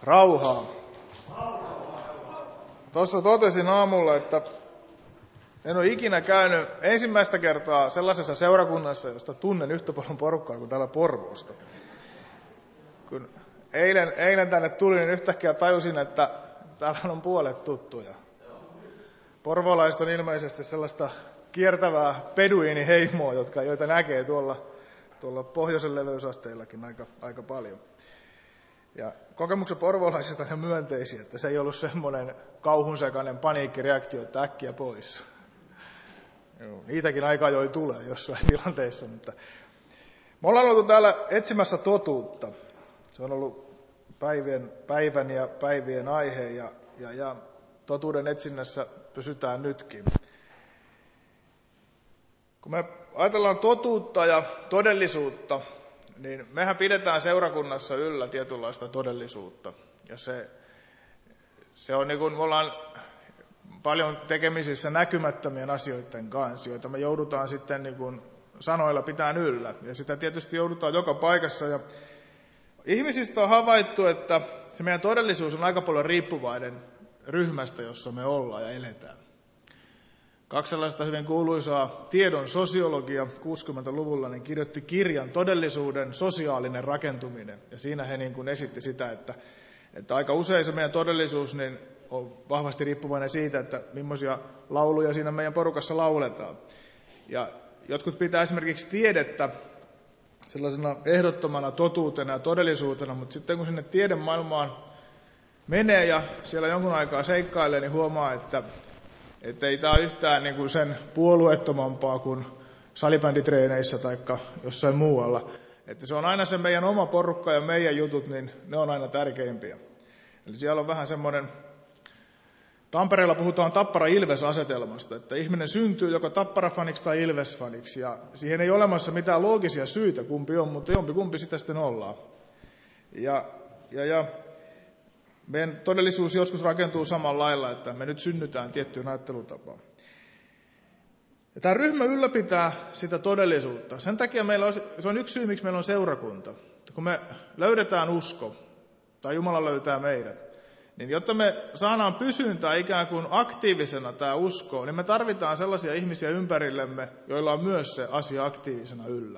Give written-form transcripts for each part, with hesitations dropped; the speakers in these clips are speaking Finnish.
Rauhaa. Tuossa totesin aamulla, että en ole ikinä käynyt ensimmäistä kertaa sellaisessa seurakunnassa, josta tunnen yhtä paljon porukkaa kuin täällä Porvoosta. Kun eilen tänne tulin, niin yhtäkkiä tajusin, että täällä on puolet tuttuja. Porvoolaiset on ilmeisesti sellaista kiertävää beduiiniheimoa, joita näkee tuolla pohjoisen leveysasteillakin aika paljon. Ja kokemuksen porvoolaisista on myönteisiä, että se ei ollut semmoinen kauhunsekainen paniikkireaktio, että äkkiä pois. Niitäkin aika ajoin tulee jossain tilanteessa. Mutta me ollaan oltu täällä etsimässä totuutta. Se on ollut päivän ja päivien aihe ja totuuden etsinnässä pysytään nytkin. Kun me ajatellaan totuutta ja todellisuutta, niin mehän pidetään seurakunnassa yllä tietynlaista todellisuutta. Ja se on niin kuin me ollaan paljon tekemisissä näkymättömien asioiden kanssa, joita me joudutaan sitten niin kuin sanoilla pitämään yllä. Ja sitä tietysti joudutaan joka paikassa. Ja ihmisistä on havaittu, että se meidän todellisuus on aika paljon riippuvainen ryhmästä, jossa me ollaan ja eletään. 2 sellaista hyvin kuuluisaa tiedon sosiologia 60-luvulla niin kirjoitti kirjan Todellisuuden sosiaalinen rakentuminen. Ja siinä he niin kuin esitti sitä, että aika usein se meidän todellisuus niin on vahvasti riippuvainen siitä, että millaisia lauluja siinä meidän porukassa lauletaan. Ja jotkut pitää esimerkiksi tiedettä sellaisena ehdottomana totuutena ja todellisuutena, mutta sitten kun sinne tiedemaailmaan menee ja siellä jonkun aikaa seikkailee, niin huomaa, että ei tämä ole yhtään niin kuin sen puolueettomampaa kuin salibänditreeneissä tai jossain muualla. Että se on aina se meidän oma porukka ja meidän jutut, niin ne on aina tärkeimpiä. Eli siellä on vähän semmoinen, Tampereella puhutaan Tappara-Ilves-asetelmasta, että ihminen syntyy joko Tappara-faniksi tai Ilves-faniksi. Ja siihen ei ole olemassa mitään loogisia syitä, kumpi on, mutta jompikumpi sitä sitten ollaan. Ja meidän todellisuus joskus rakentuu samalla lailla, että me nyt synnytään tiettyyn ajattelutapaan. Ja tämä ryhmä ylläpitää sitä todellisuutta. Sen takia se on yksi syy, miksi meillä on seurakunta. Kun me löydetään usko, tai Jumala löytää meidät, niin jotta me saadaan pysyntää ikään kuin aktiivisena tämä usko, niin me tarvitaan sellaisia ihmisiä ympärillemme, joilla on myös se asia aktiivisena yllä.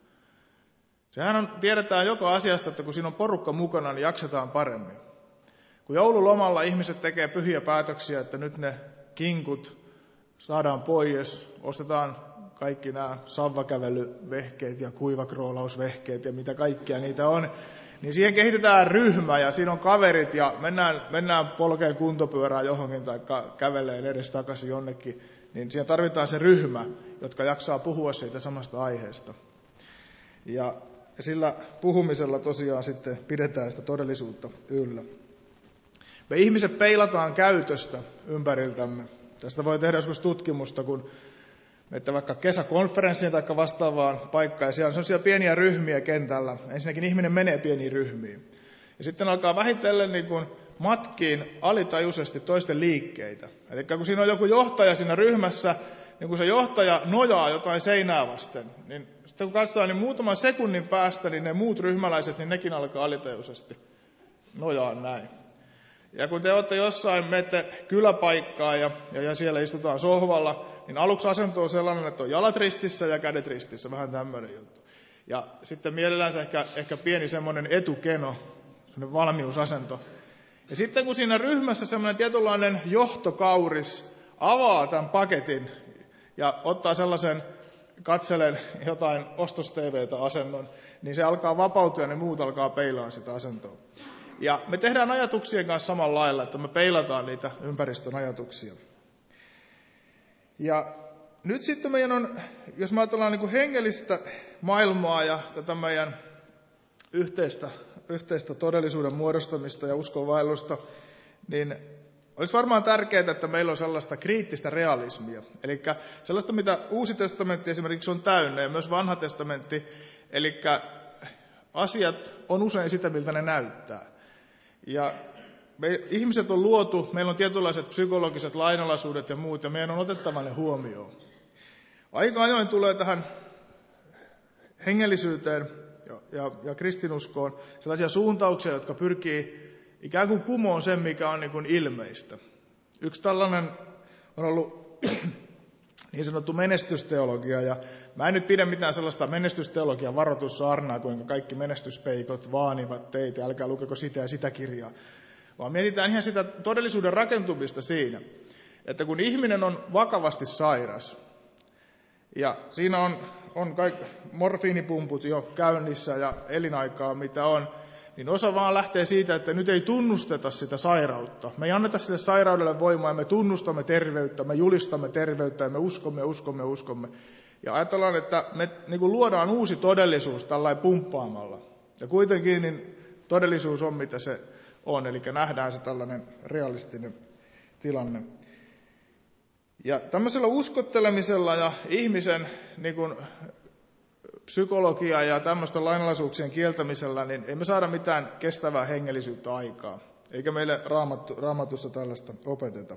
Sehän tiedetään joka asiasta, että kun siinä on porukka mukana, niin jaksetaan paremmin. Kun joululomalla ihmiset tekee pyhiä päätöksiä, että nyt ne kinkut saadaan pois, ostetaan kaikki nämä savvakävelyvehkeet ja kuivakroolausvehkeet ja mitä kaikkea niitä on, niin siihen kehitetään ryhmä ja siinä on kaverit ja mennään polkeen kuntopyörää johonkin tai kävelee edes takaisin jonnekin, niin siihen tarvitaan se ryhmä, jotka jaksaa puhua siitä samasta aiheesta. Ja sillä puhumisella tosiaan sitten pidetään sitä todellisuutta yllä. Me ihmiset peilataan käytöstä ympäriltämme. Tästä voi tehdä joskus tutkimusta, kun menette vaikka kesäkonferenssiin tai vastaavaan paikkaan, ja siellä on sellaisia pieniä ryhmiä kentällä. Ensinnäkin ihminen menee pieniin ryhmiin. Ja sitten alkaa vähitellen niin kuin matkiin alitajuisesti toisten liikkeitä. Eli kun siinä on joku johtaja siinä ryhmässä, niin kun se johtaja nojaa jotain seinää vasten, niin sitten kun katsotaan, niin muutaman sekunnin päästä, niin ne muut ryhmäläiset, niin nekin alkaa alitajuisesti nojaa näin. Ja kun te olette jossain, menette kyläpaikkaan ja siellä istutaan sohvalla, niin aluksi asento on sellainen, että on jalat ristissä ja kädet ristissä, vähän tämmöinen juttu. Ja sitten mielellään ehkä pieni semmoinen etukeno, semmoinen valmiusasento. Ja sitten kun siinä ryhmässä semmoinen tietynlainen johtokauris avaa tämän paketin ja ottaa sellaisen katselen jotain ostos-TV:tä-asennon, niin se alkaa vapautua ja ne muut alkaa peilaa sitä asentoa. Ja me tehdään ajatuksien kanssa samalla lailla, että me peilataan niitä ympäristön ajatuksia. Ja nyt sitten meidän on, jos me ajatellaan niin kuin hengellistä maailmaa ja tätä meidän yhteistä todellisuuden muodostamista ja uskonvaellusta, niin olisi varmaan tärkeää, että meillä on sellaista kriittistä realismia. Eli sellaista, mitä Uusi testamentti esimerkiksi on täynnä ja myös Vanha testamentti, eli asiat on usein sitä, miltä ne näyttää. Ja me ihmiset on luotu, meillä on tietynlaiset psykologiset lainalaisuudet ja muut, ja meidän on otettava ne huomioon. Aika ajoin tulee tähän hengellisyyteen ja kristinuskoon sellaisia suuntauksia, jotka pyrkii ikään kuin kumoon sen, mikä on niin kuin ilmeistä. Yksi tällainen on ollut niin sanottu menestysteologia, ja mä en nyt pidä mitään sellaista menestysteologian varoitussaarnaa, kuinka kaikki menestyspeikot vaanivat teitä, älkää lukeko sitä ja sitä kirjaa, vaan mietitään ihan sitä todellisuuden rakentumista siinä, että kun ihminen on vakavasti sairas, ja siinä on kaikki morfiinipumput jo käynnissä ja elinaikaa mitä on, niin osa vaan lähtee siitä, että nyt ei tunnusteta sitä sairautta. Me ei anneta sille sairaudelle voimaa, ja me tunnustamme terveyttä, me julistamme terveyttä, ja me uskomme. Ja ajatellaan, että me niin kuin luodaan uusi todellisuus tällainen pumppaamalla. Ja kuitenkin niin todellisuus on, mitä se on, eli nähdään se tällainen realistinen tilanne. Ja tämmöisellä uskottelemisella ja ihmisen niin kuin psykologia ja tämmöisten lainalaisuuksien kieltämisellä, niin ei me saada mitään kestävää hengellisyyttä aikaa. Eikä meille Raamatussa tällaista opeteta.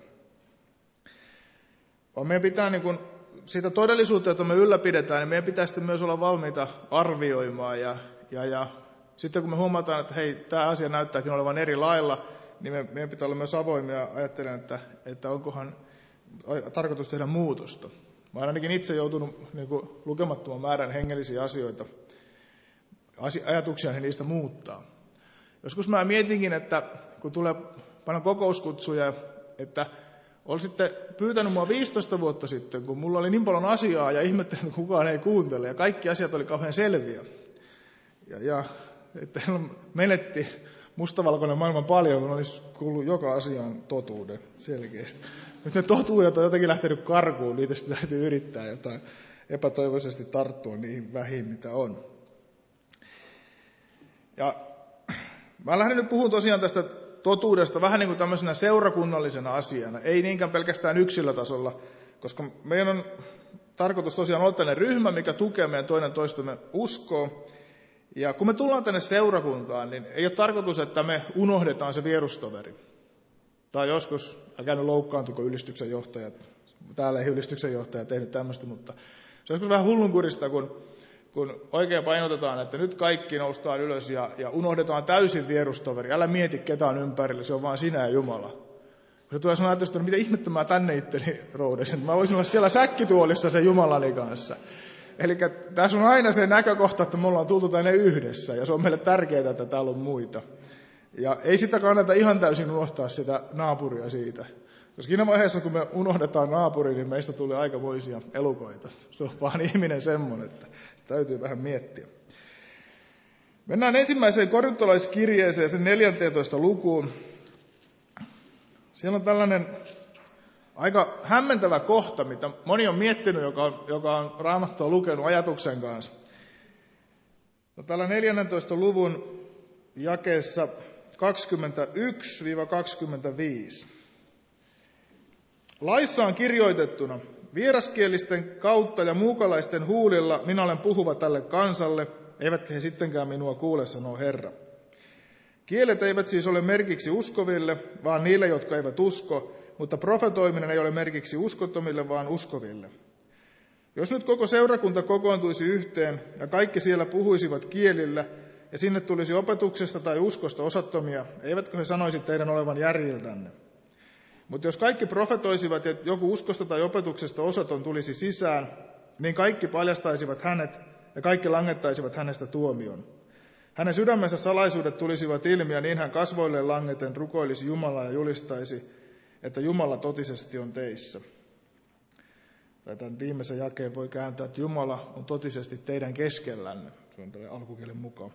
Vaan meidän pitää niin kuin sitä todellisuutta, jota me ylläpidetään, niin meidän pitää sitten myös olla valmiita arvioimaan. Ja sitten kun me huomataan, että hei, tämä asia näyttääkin olevan eri lailla, niin meidän pitää olla myös avoimia ajattelemaan, että onkohan tarkoitus tehdä muutosta. Mä olen ainakin itse joutunut niin kuin lukemattoman määrän hengellisiä asioita, ajatuksia niistä muuttaa. Joskus mä mietinkin, että kun tulee paljon kokouskutsuja, että olisitte pyytänyt mua 15 vuotta sitten, kun mulla oli niin paljon asiaa ja ihmettelin, että kukaan ei kuuntele. Ja kaikki asiat oli kauhean selviä. Ja että menetti mustavalkoinen maailman paljon, kun olisi kuullut joka asiaan totuuden selkeästi. Nyt ne totuudet on jotenkin lähtenyt karkuun, niitä sitten täytyy yrittää jotain epätoivoisesti tarttua niihin vähiin, mitä on. Ja mä lähden nyt puhumaan tosiaan tästä totuudesta vähän niin kuin tämmöisenä seurakunnallisena asiana, ei niinkään pelkästään yksilötasolla, koska meidän on tarkoitus tosiaan olla tällainen ryhmä, mikä tukee meidän toinen toistemme uskoa. Ja kun me tullaan tänne seurakuntaan, niin ei ole tarkoitus, että me unohdetaan se vierustoveri. Tai joskus, älkää nyt loukkaantuko ylistyksen johtajat, täällä ei ylistyksen johtaja tehnyt tämmöistä, mutta se on joskus vähän hullunkurista, kun oikein painotetaan, että nyt kaikki noustaan ylös ja unohdetaan täysin vierustoveri. Älä mieti ketään ympärillä, se on vaan sinä ja Jumala. Kun se tulee sanoa ajatus, että mitä ihmettä mä tänne itteni roudasin, mä voisin olla siellä säkkituolissa sen Jumalani kanssa. Eli tässä on aina se näkökohta, että me ollaan tultu tänne yhdessä, ja se on meille tärkeää, että täällä on muita. Ja ei sitä kannata ihan täysin unohtaa sitä naapuria siitä. Koska siinä vaiheessa, kun me unohdetaan naapuri, niin meistä tulee aikamoisia elukoita. Se on vaan ihminen semmoinen, että sitä täytyy vähän miettiä. Mennään ensimmäiseen korintolaiskirjeeseen, sen 14. lukuun. Siellä on tällainen aika hämmentävä kohta, mitä moni on miettinyt, joka on Raamattua lukenut ajatuksen kanssa. No, täällä 14. luvun jakeessa 21-25. Laissa on kirjoitettuna, vieraskielisten kautta ja muukalaisten huulilla minä olen puhuva tälle kansalle, eivätkä he sittenkään minua kuule, sanoo Herra. Kielet eivät siis ole merkiksi uskoville, vaan niille, jotka eivät usko, mutta profetoiminen ei ole merkiksi uskottomille, vaan uskoville. Jos nyt koko seurakunta kokoontuisi yhteen ja kaikki siellä puhuisivat kielillä, ja sinne tulisi opetuksesta tai uskosta osattomia, eivätkö he sanoisi teidän olevan järjiltänne? Mutta jos kaikki profetoisivat ja joku uskosta tai opetuksesta osaton tulisi sisään, niin kaikki paljastaisivat hänet ja kaikki langettaisivat hänestä tuomion. Hänen sydämensä salaisuudet tulisivat ilmi ja niin hän kasvoilleen langeten rukoilisi Jumalaa ja julistaisi, että Jumala totisesti on teissä. Tai tämän viimeisen jakeen voi kääntää, että Jumala on totisesti teidän keskellänne. Se on tällä alkukielen mukaan.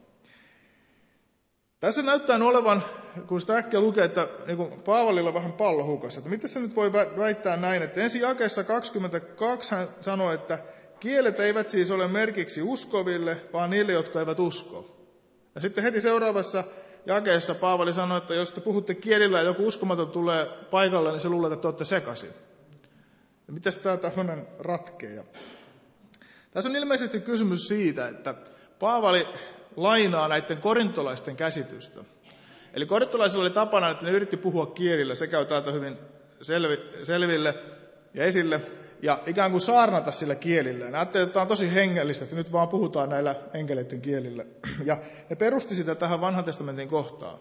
Tässä näyttää olevan, kun sitä äkkiä lukee, että niin Paavalilla vähän pallo hukassa. Että miten se nyt voi väittää näin, että ensi jakeessa 22 hän sanoi, että kielet eivät siis ole merkiksi uskoville, vaan niille, jotka eivät usko. Ja sitten heti seuraavassa jakeessa Paavali sanoi, että jos te puhutte kielillä ja joku uskomaton tulee paikalle, niin se luulee, että te olette sekaisin. Ja mitäs tämä tämmöinen ratkeaa? Tässä on ilmeisesti kysymys siitä, että Paavali lainaa näiden korintolaisten käsitystä. Eli korintolaisilla oli tapana, että ne yritti puhua kielillä, se käy täältä hyvin selville ja esille, ja ikään kuin saarnata sillä kielillä. Ne ajattelivat, että tämä on tosi hengellistä, että nyt vaan puhutaan näillä enkeleiden kielillä. Ja ne perusti sitä tähän vanhan testamentin kohtaan.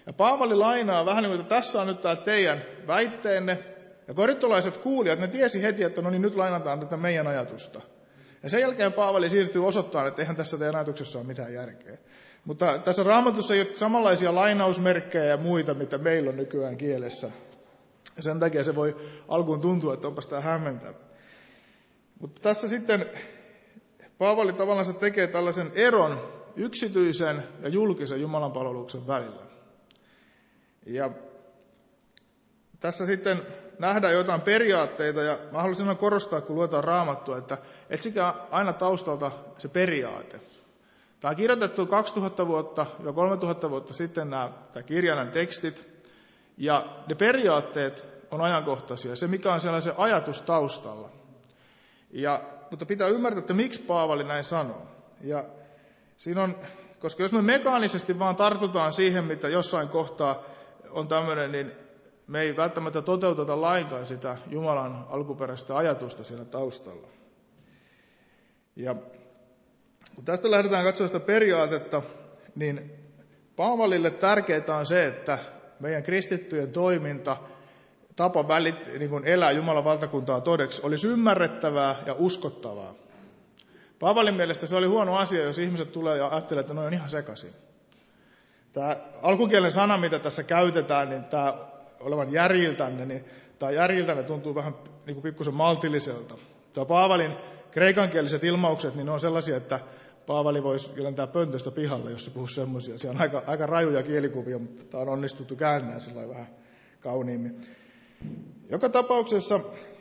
Ja Paavali lainaa vähän niin kuin, että tässä on nyt tämä teidän väitteenne. Ja korintolaiset kuulijat, ne tiesi heti, että no niin, nyt lainataan tätä meidän ajatusta. Ja sen jälkeen Paavali siirtyy osoittamaan, että eihän tässä teidän ajatuksessa ole mitään järkeä. Mutta tässä Raamatussa ei ole samanlaisia lainausmerkkejä ja muita, mitä meillä on nykyään kielessä. Ja sen takia se voi alkuun tuntua, että onpas tämä hämmentävä. Mutta tässä sitten Paavali tavallaan tekee tällaisen eron yksityisen ja julkisen Jumalanpalveluksen välillä. Ja tässä sitten nähdään jotain periaatteita, ja mä haluaisin korostaa, kun luetaan Raamattua, että etsikää aina taustalta se periaate. Tämä on kirjoitettu 2000 vuotta ja 3000 vuotta sitten nämä kirjainen tekstit, ja ne periaatteet on ajankohtaisia, se mikä on siellä se ajatus taustalla. Mutta pitää ymmärtää, että miksi Paavali näin sanoo. Ja siinä on, koska jos me mekaanisesti vaan tartutaan siihen, mitä jossain kohtaa on tämmöinen, niin me ei välttämättä toteuteta lainkaan sitä Jumalan alkuperäistä ajatusta siellä taustalla. Ja kun tästä lähdetään katsomaan sitä periaatetta, niin Paavalille tärkeää on se, että meidän kristittyjen toiminta, tapa niin kuin elää Jumalan valtakuntaa todeksi, olisi ymmärrettävää ja uskottavaa. Paavalin mielestä se oli huono asia, jos ihmiset tulee ja ajattelee, että ne on ihan sekaisin. Tämä alkukielen sana, mitä tässä käytetään, niin tämä olevan järjiltänne, niin tämä järjiltänne tuntuu vähän niin kuin pikkusen maltilliselta. Tämä Paavalin kreikankieliset ilmaukset, niin ne on sellaisia, että Paavali voisi lentää pöntöstä pihalle, jos se puhuisi semmoisia. Se on aika rajuja kielikuvia, mutta tämä on onnistuttu käännää sillä vähän kauniimmin. Joka tapauksessa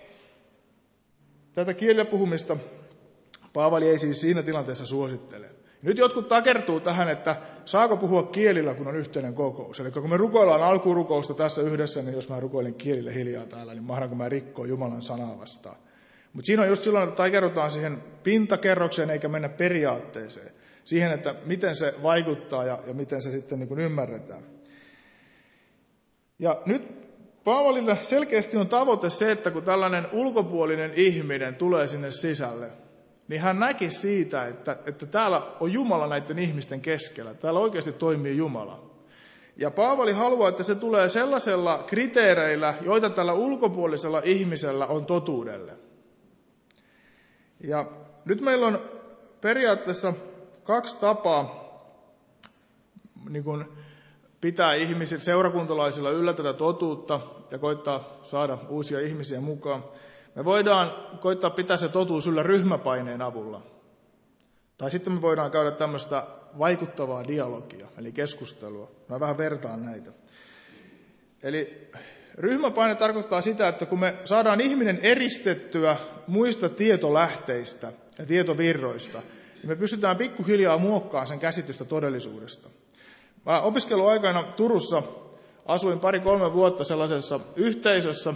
tätä kielellä puhumista Paavali ei siis siinä tilanteessa suosittele. Nyt jotkut takertuu tähän, että saako puhua kielillä, kun on yhteinen kokous. Eli kun me rukoillaan alkurukousta tässä yhdessä, niin jos mä rukoilen kielillä hiljaa täällä, niin mahdanko mä rikkoa Jumalan sanaa vastaan. Mutta siinä on just silloin, että takerrutaan siihen pintakerrokseen eikä mennä periaatteeseen. Siihen, että miten se vaikuttaa ja miten se sitten niin kuin ymmärretään. Ja nyt Paavalille selkeästi on tavoite se, että kun tällainen ulkopuolinen ihminen tulee sinne sisälle, niin hän näki siitä, että täällä on Jumala näiden ihmisten keskellä. Täällä oikeasti toimii Jumala. Ja Paavali haluaa, että se tulee sellaisella kriteereillä, joita tällä ulkopuolisella ihmisellä on totuudelle. Ja nyt meillä on periaatteessa 2 tapaa niin kuin pitää ihmisillä, seurakuntalaisilla yllä tätä totuutta ja koittaa saada uusia ihmisiä mukaan. Me voidaan koittaa pitää se totuus yllä ryhmäpaineen avulla. Tai sitten me voidaan käydä tämmöistä vaikuttavaa dialogia, eli keskustelua. Mä vähän vertaan näitä. Eli ryhmäpaine tarkoittaa sitä, että kun me saadaan ihminen eristettyä muista tietolähteistä ja tietovirroista, niin me pystytään pikkuhiljaa muokkaamaan sen käsitystä todellisuudesta. Mä opiskeluaikana Turussa asuin 2-3 vuotta sellaisessa yhteisössä,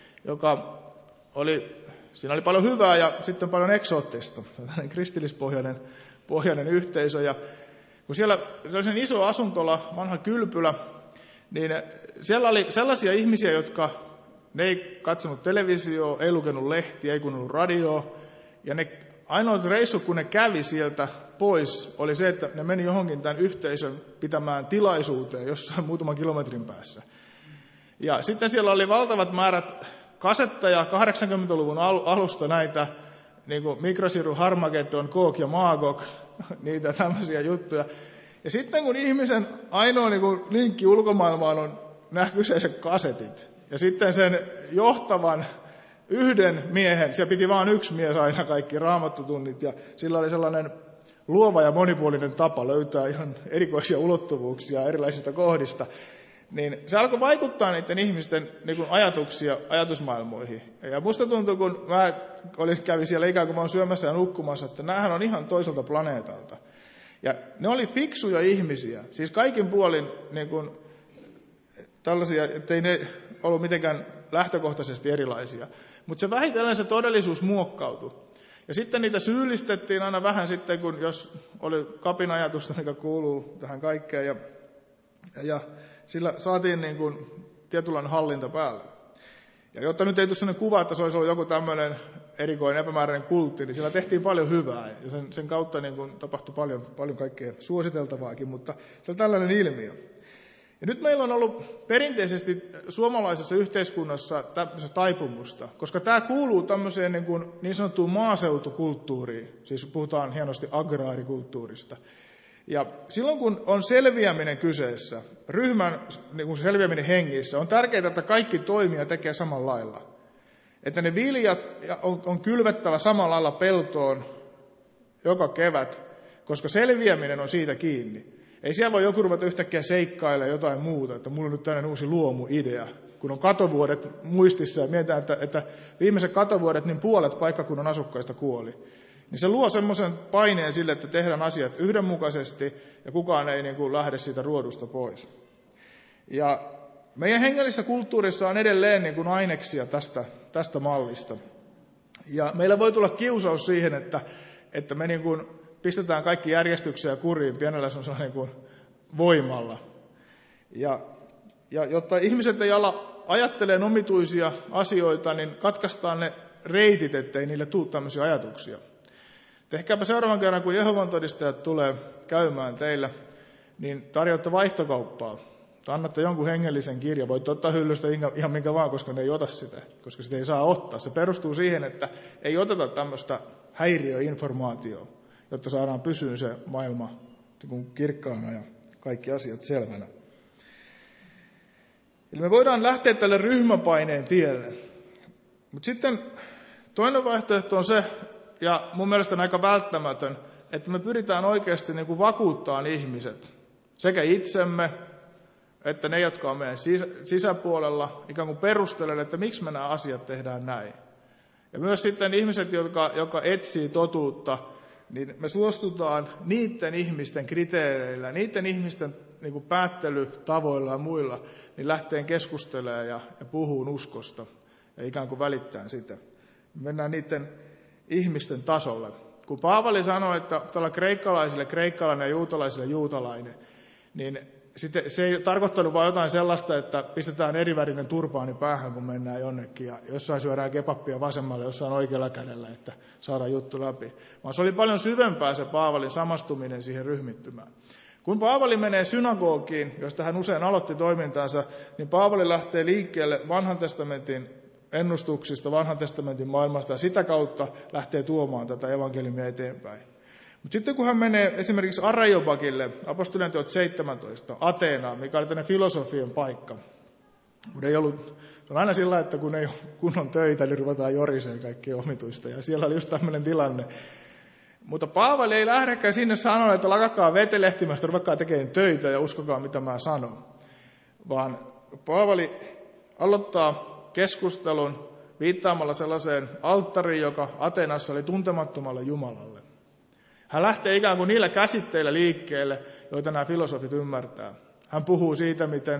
siinä oli paljon hyvää ja sitten paljon eksoottista, kristillispohjainen yhteisö. Ja kun siellä oli iso asuntola, vanha kylpylä, niin siellä oli sellaisia ihmisiä, jotka ne ei katsonut televisioa, ei lukenut lehtiä, ei kuunnellut radioa. Ja ne ainoat reissut, kun ne kävi sieltä pois, oli se, että ne meni johonkin tämän yhteisön pitämään tilaisuuteen jossain muutaman kilometrin päässä. Ja sitten siellä oli valtavat määrät kasetteja 80-luvun alusta näitä, niin kuin Mikrosiru, Harmageddon, Gog ja Magog, niitä tämmöisiä juttuja. Ja sitten kun ihmisen ainoa niin kuin linkki ulkomaailmaan on nämä kyseiset kasetit, ja sitten sen johtavan yhden miehen, siellä piti vain yksi mies aina kaikki raamattutunnit, ja sillä oli sellainen luova ja monipuolinen tapa löytää ihan erikoisia ulottuvuuksia erilaisista kohdista, niin se alkoi vaikuttaa niiden ihmisten niin kuin ajatusmaailmoihin. Ja musta tuntui, kun mä kävin siellä ikään kuin mä olen syömässä ja nukkumassa, että näähän on ihan toiselta planeetalta. Ja ne oli fiksuja ihmisiä, siis kaikin puolin niin kuin tällaisia, ettei ne ollut mitenkään lähtökohtaisesti erilaisia. Mutta se vähitellen se todellisuus muokkautui. Ja sitten niitä syyllistettiin aina vähän sitten, kun jos oli kapinajatusta, mikä kuuluu tähän kaikkeen. Ja sillä saatiin niin kuin tietynlainen hallinta päälle. Ja jotta nyt ei tule sellainen kuva, että se olisi ollut joku tämmöinen erikoinen epämääräinen kultti, niin sillä tehtiin paljon hyvää. Ja sen kautta niin kuin tapahtui paljon kaikkea suositeltavaakin, mutta se on tällainen ilmiö. Ja Ja nyt meillä on ollut perinteisesti suomalaisessa yhteiskunnassa tämmöistä taipumusta, koska tämä kuuluu tämmöiseen niin sanottuun maaseutukulttuuriin, siis puhutaan hienosti agraarikulttuurista. Ja silloin kun on selviäminen kyseessä, ryhmän selviäminen hengissä, on tärkeää, että kaikki toimia tekee samalla lailla. Että ne viljat on kylvettävä samalla lailla peltoon joka kevät, koska selviäminen on siitä kiinni. Ei siellä voi joku ruveta yhtäkkiä seikkailemaan jotain muuta, että mulla on nyt tällainen uusi luomuidea. Kun on katovuodet muistissa ja mietitään, että viimeiset katovuodet niin puolet paikkakunnan asukkaista kuoli. Niin se luo semmoisen paineen sille, että tehdään asiat yhdenmukaisesti ja kukaan ei lähde siitä ruodusta pois. Ja meidän hengellisessä kulttuurissa on edelleen aineksia tästä mallista. Ja meillä voi tulla kiusaus siihen, että me pistetään kaikki järjestykseen ja kuriin pienellä semmoisella voimalla. Ja jotta ihmiset ei ala ajattelemaan omituisia asioita, niin katkaistaan ne reitit, ettei niille tule tämmöisiä ajatuksia. Tehkääpä seuraavan kerran, kun Jehovan todistajat tulee käymään teillä, niin tarjoatte vaihtokauppaa. Annatte jonkun hengellisen kirjan. Voitte ottaa hyllystä ihan minkä vaan, koska ne ei ota sitä. Koska sitä ei saa ottaa. Se perustuu siihen, että ei oteta tämmöistä häiriöinformaatiota, jotta saadaan pysyä se maailma kirkkaana ja kaikki asiat selvänä. Eli me voidaan lähteä tälle ryhmäpaineen tielle. Mutta sitten toinen vaihtoehto on se, ja mun mielestä on aika välttämätön, että me pyritään oikeasti vakuuttamaan ihmiset, sekä itsemme, että ne, jotka on meidän sisäpuolella, ikään kuin perustellen, että miksi me nämä asiat tehdään näin. Ja myös sitten ihmiset, jotka etsii totuutta, niin me suostutaan niiden ihmisten kriteereillä, niiden ihmisten päättelytavoilla ja muilla, niin lähteen keskustelemaan ja puhuun uskosta ja ikään kuin välittämään sitä. Mennään niiden ihmisten tasolle. Kun Paavali sanoi, että tällä kreikkalaisille kreikkalainen ja juutalaisille juutalainen, niin se ei tarkoittanut vain jotain sellaista, että pistetään erivärinen turpaani päähän, kun mennään jonnekin, ja jossain syödään kebappia vasemmalle, jossain oikealla kädellä, että saadaan juttu läpi. Vaan se oli paljon syvempää se Paavalin samastuminen siihen ryhmittymään. Kun Paavali menee synagogiin, josta hän usein aloitti toimintaansa, niin Paavali lähtee liikkeelle vanhan testamentin ennustuksista, vanhan testamentin maailmasta, ja sitä kautta lähtee tuomaan tätä evankeliumia eteenpäin. Mutta sitten kun hän menee esimerkiksi Areopagille, apostolien teot 17, Ateenaan, mikä oli tämmöinen filosofian paikka. Se on aina sillä, että kun ei ole kunnon töitä, niin ruvetaan joriseen kaikkia omituista. Ja siellä oli just tämmöinen tilanne. Mutta Paavali ei lähdekään sinne sanoa, että lakakkaa vetelehtimästä, ruvekaa tekemään töitä ja uskokaa mitä mä sanon. Vaan Paavali aloittaa keskustelun viittaamalla sellaiseen alttariin, joka Ateenassa oli tuntemattomalle Jumalalle. Hän lähtee ikään kuin niillä käsitteillä liikkeelle, joita nämä filosofit ymmärtää. Hän puhuu siitä, miten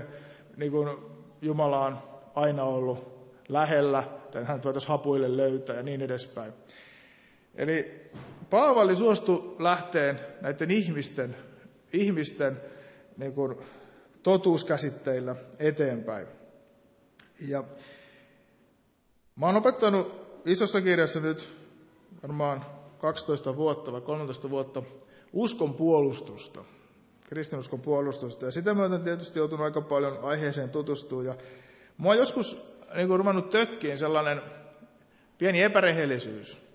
Jumala on aina ollut lähellä, että hän voitaisiin hapuille löytää ja niin edespäin. Eli Paavali suostui lähteen näiden ihmisten totuuskäsitteillä eteenpäin. Ja mä oon opettanut isossa kirjassa nyt varmaan 12 vuotta vai 13 vuotta uskon puolustusta, kristinuskon puolustusta. Ja sitä myöten tietysti joutunut aika paljon aiheeseen tutustumaan. Ja mua on joskus ruvennut tökkiin sellainen pieni epärehellisyys.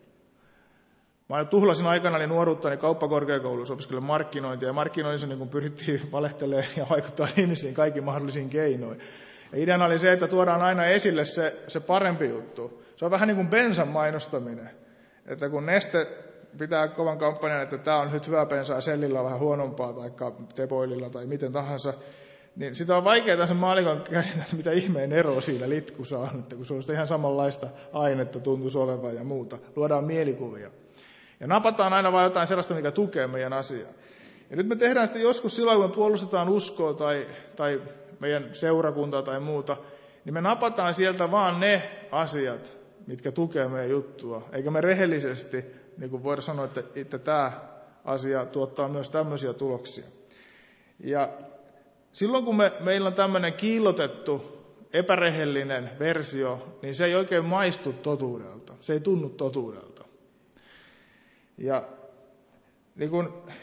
Mä tuhlasin aikanani nuoruuttani kauppakorkeakoulussa opiskellen markkinointia. Ja markkinoinnissa pyrittiin valehtelemaan ja vaikuttaa ihmisiin kaikki mahdollisiin keinoin. Ja ideana oli se, että tuodaan aina esille se parempi juttu. Se on vähän niin kuin bensan mainostaminen. Että kun Neste pitää kovan kampanjan, että tämä on nyt hyvä bensaa, Shellillä on vähän huonompaa, tai Teboililla tai miten tahansa, niin sitä on vaikeaa sen maalikon käsitellä, mitä ihmeen eroa siinä litkussa on, että kun se on ihan samanlaista ainetta tuntuisi olevan ja muuta. Luodaan mielikuvia. Ja napataan aina vain jotain sellaista, mikä tukee meidän asiaa. Ja nyt me tehdään sitä joskus silloin, kun me puolustetaan uskoa tai meidän seurakuntaa tai muuta, niin me napataan sieltä vaan ne asiat, mitkä tukee meidän juttua. Eikä me rehellisesti voida sanoa, että tämä asia tuottaa myös tämmöisiä tuloksia. Ja silloin kun meillä on tämmöinen kiillotettu, epärehellinen versio, niin se ei oikein maistu totuudelta. Se ei tunnu totuudelta. Ja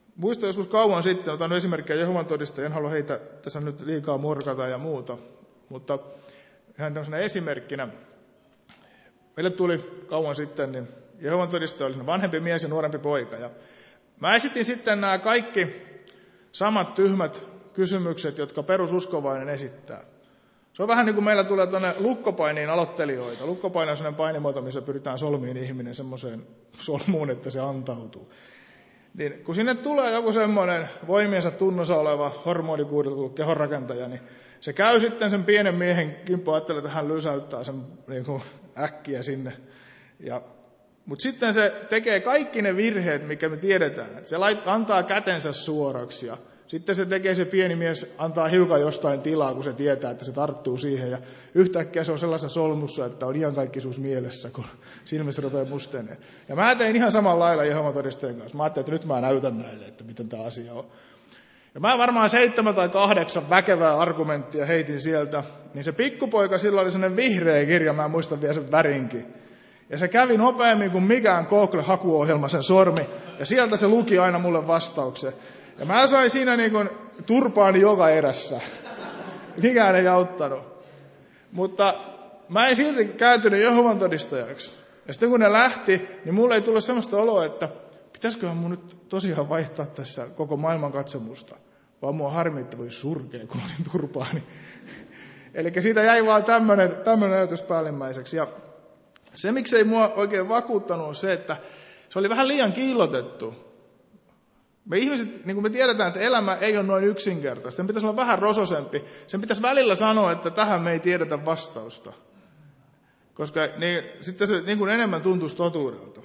Muistan joskus kauan sitten, otan esimerkkiä Jehovan todistajia, en halua heitä tässä nyt liikaa morkata ja muuta, mutta ihan tämmöisenä esimerkkinä. Meille tuli kauan sitten, niin Jehovan todistaja oli vanhempi mies ja nuorempi poika. Ja mä esitin sitten nämä kaikki samat tyhmät kysymykset, jotka perususkovainen esittää. Se on vähän niin kuin meillä tulee tuonne lukkopainiin aloittelijoita. Lukkopaini on sellainen painimuoto, missä pyritään solmiin ihminen semmoiseen solmuun, että se antautuu. Niin, kun sinne tulee joku semmoinen voimiensa tunnossa oleva hormonikuudeltu kehonrakentaja, niin se käy sitten sen pienen miehen kimppuun, ajattelee, että hän lysäyttää sen niin kuin äkkiä sinne. Mutta sitten se tekee kaikki ne virheet, mikä me tiedetään. Että se antaa kätensä suoraksi ja sitten se pieni mies antaa hiukan jostain tilaa, kun se tietää, että se tarttuu siihen. Ja yhtäkkiä se on sellaisessa solmussa, että on ihan kaikkisuus mielessä, kun silmissä rupeaa musteneen. Ja mä tein ihan samalla lailla Jehovan todistajien kanssa. Mä ajattelin, että nyt mä näytän näille, että miten tämä asia on. Ja mä varmaan 7 tai 8 väkevää argumenttia heitin sieltä. Niin se pikkupoika, sillä oli sellainen vihreä kirja, mä muistan vielä sen värinkin. Ja se kävi nopeammin kuin mikään Google-hakuohjelma sen sormi. Ja sieltä se luki aina mulle vastauksen. Ja mä sain siinä niin kuin turpaani joka erässä. Mikään ei auttanut. Mutta mä en silti kääntynyt Jehovan todistajaksi. Ja sitten kun ne lähti, niin mulle ei tullut sellaista oloa, että pitäisiköhän mun nyt tosiaan vaihtaa tässä koko maailman katsomusta. Vaan mua harmitti, voi surkea, kun olin turpaani. Eli siitä jäi vaan tämmöinen ajatus päällimmäiseksi. Ja se, miksei mua oikein vakuuttanut, on se, että se oli vähän liian kiillotettu. Me ihmiset, niin kuin me tiedetään, että elämä ei ole noin yksinkertaista. Sen pitäisi olla vähän rososempi. Sen pitäisi välillä sanoa, että tähän me ei tiedetä vastausta. Koska sitten se niin kuin enemmän tuntuisi totuudelta.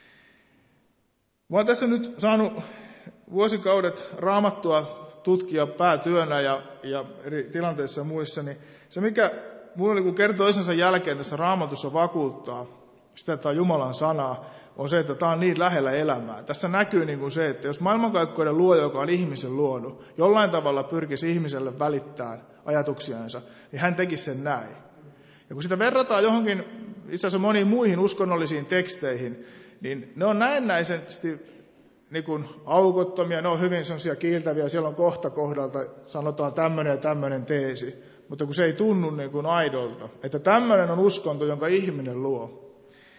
Mä oon tässä nyt saanut vuosikaudet Raamattua tutkia päätyönä ja eri tilanteissa ja muissa. Niin se, mikä mulle niin kertoo toisensa jälkeen tässä Raamatussa vakuuttaa, sitä, että on Jumalan sanaa, on se, että tämä on niin lähellä elämää. Tässä näkyy niin kuin se, että jos maailmankaikkeuden luoja, joka on ihmisen luonut, jollain tavalla pyrkisi ihmiselle välittämään ajatuksiansa, niin hän tekisi sen näin. Ja kun sitä verrataan johonkin, itse asiassa moniin muihin uskonnollisiin teksteihin, niin ne on näennäisesti niin kuin aukottomia, ne on hyvin sellaisia kiiltäviä, siellä on kohta kohdalta, sanotaan tämmöinen ja tämmöinen teesi, mutta kun se ei tunnu niin kuin aidolta, että tämmöinen on uskonto, jonka ihminen luo.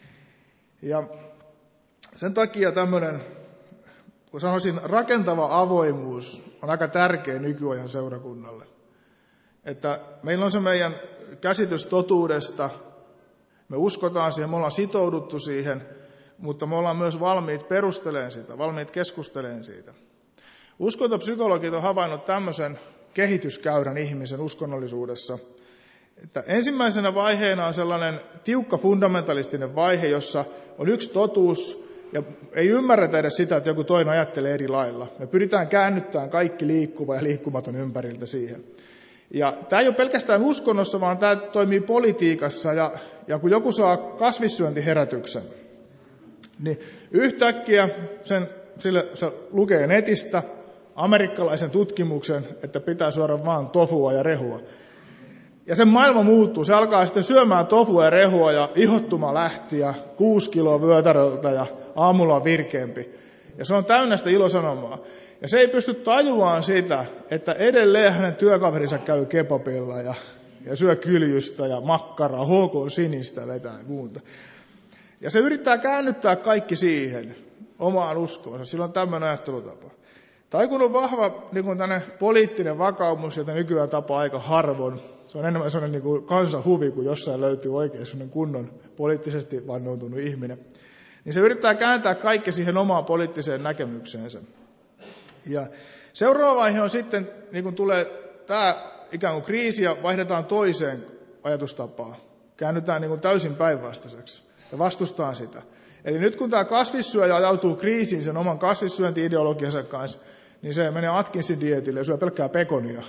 Ja sen takia tämmöinen, kun sanoisin, rakentava avoimuus on aika tärkeä nykyajan seurakunnalle. Että meillä on se meidän käsitys totuudesta, me uskotaan siihen, me ollaan sitouduttu siihen, mutta me ollaan myös valmiit perustelemaan sitä, valmiit keskustelemaan siitä. Uskontopsykologit on havainnut tämmöisen kehityskäyrän ihmisen uskonnollisuudessa, että ensimmäisenä vaiheena on sellainen tiukka fundamentalistinen vaihe, jossa on yksi totuus, ja ei ymmärretä edes sitä, että joku toinen ajattelee eri lailla. Me pyritään käännyttämään kaikki liikkuva ja liikkumaton ympäriltä siihen. Ja tämä ei ole pelkästään uskonnossa, vaan tämä toimii politiikassa, ja kun joku saa kasvissyöntiherätyksen, niin yhtäkkiä se lukee netistä amerikkalaisen tutkimuksen, että pitää syödä vaan tofua ja rehua. Ja sen maailma muuttuu. Se alkaa sitten syömään tofua ja rehua ja ihottumaan lähti ja 6 kiloa vyötäröltä ja aamulla on virkeämpi. Ja se on täynnä sitä ilosanomaa. Ja se ei pysty tajuaan sitä, että edelleen hänen työkaverinsa käy kebabilla ja syö kyljystä ja makkaraa, HK sinistä vetää ja muuta. Ja se yrittää käännyttää kaikki siihen omaan uskoonsa. Sillä on tämmöinen ajattelutapa. Tai kun on vahva niin kuin tänne poliittinen vakaumus, jota nykyään tapaa aika harvoin, se on enemmän sellainen niin kuin kansanhuvi, kun jossain löytyy oikein sellainen kunnon poliittisesti vannoutunut ihminen. Niin se yrittää kääntää kaikki siihen omaan poliittiseen näkemykseensä. Ja seuraava vaihe on sitten, niin kun tulee tämä ikään kuin kriisi ja vaihdetaan toiseen ajatustapaan. Käännytään niin kuin täysin päinvastaiseksi ja vastustaan sitä. Eli nyt kun tämä kasvissyöjä ajautuu kriisiin sen oman kasvissyönti-ideologiansa kanssa, niin se menee Atkinsin dietille ja syö pelkkää pekonia.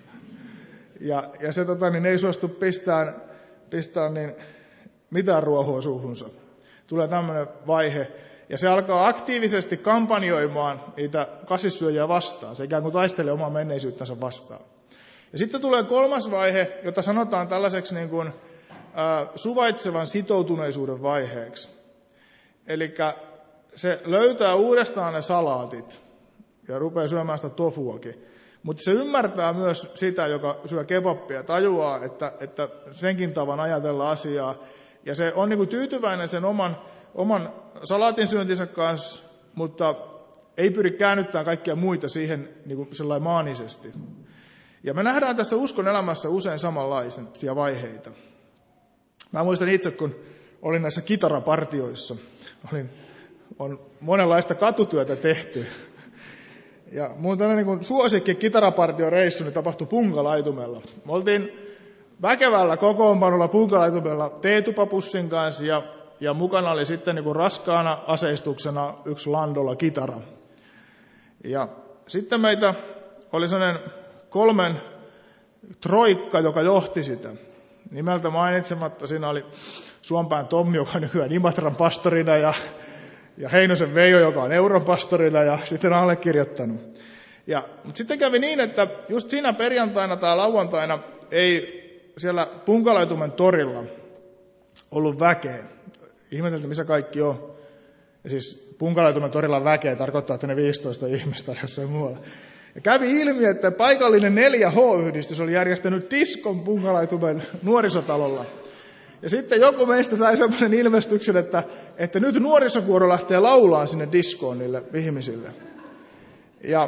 Ja se ei suostu pistää niin mitään ruohoa suuhunsa. Tulee tämmöinen vaihe. Ja se alkaa aktiivisesti kampanjoimaan niitä kasvissyöjiä vastaan. Se ikään kuin taistelee omaa menneisyyttänsä vastaan. Ja sitten tulee kolmas vaihe, jota sanotaan tällaiseksi niin kuin, suvaitsevan sitoutuneisuuden vaiheeksi. Eli se löytää uudestaan ne salaatit ja rupeaa syömään sitä tofuakin. Mutta se ymmärtää myös sitä, joka syö kebappia, tajuaa, että senkin tavan ajatella asiaa. Ja se on niinku tyytyväinen sen oman salaatin syöntinsä kanssa, mutta ei pyri käännyttämään kaikkia muita siihen niinku sellainen maanisesti. Ja me nähdään tässä uskon elämässä usein samanlaisia vaiheita. Mä muistan itse, kun olin näissä kitarapartioissa. On monenlaista katutyötä tehty. Ja mun tällainen niin suosikki kitarapartioreissu niin tapahtui Punkalaitumella. Me oltiin väkevällä kokoonpanolla Punkalaitumella teetupapussin kanssa ja mukana oli sitten niin raskaana aseistuksena yksi Landola kitara. Ja sitten meitä oli sellainen 3 troikka, joka johti sitä. Nimeltä mainitsematta siinä oli Suompään Tommi, joka on nykyään Imatran pastorina, ja Heinosen Veijo, joka on Euron pastorina, ja sitten allekirjoittanut. Mutta sitten kävi niin, että just siinä perjantaina tai lauantaina ei siellä Punkalaitumen torilla ollut väkeä. Ihmeteltiin, missä kaikki on. Ja siis Punkalaitumen torilla väkeä tarkoittaa, että ne 15 ihmistä oli jossain muualla. Ja kävi ilmi, että paikallinen 4H-yhdistys oli järjestänyt diskon Punkalaitumen nuorisotalolla. Ja sitten joku meistä sai semmoisen ilmestyksen, että nyt nuorisokuoro lähtee laulaan sinne diskoon niille ihmisille. Ja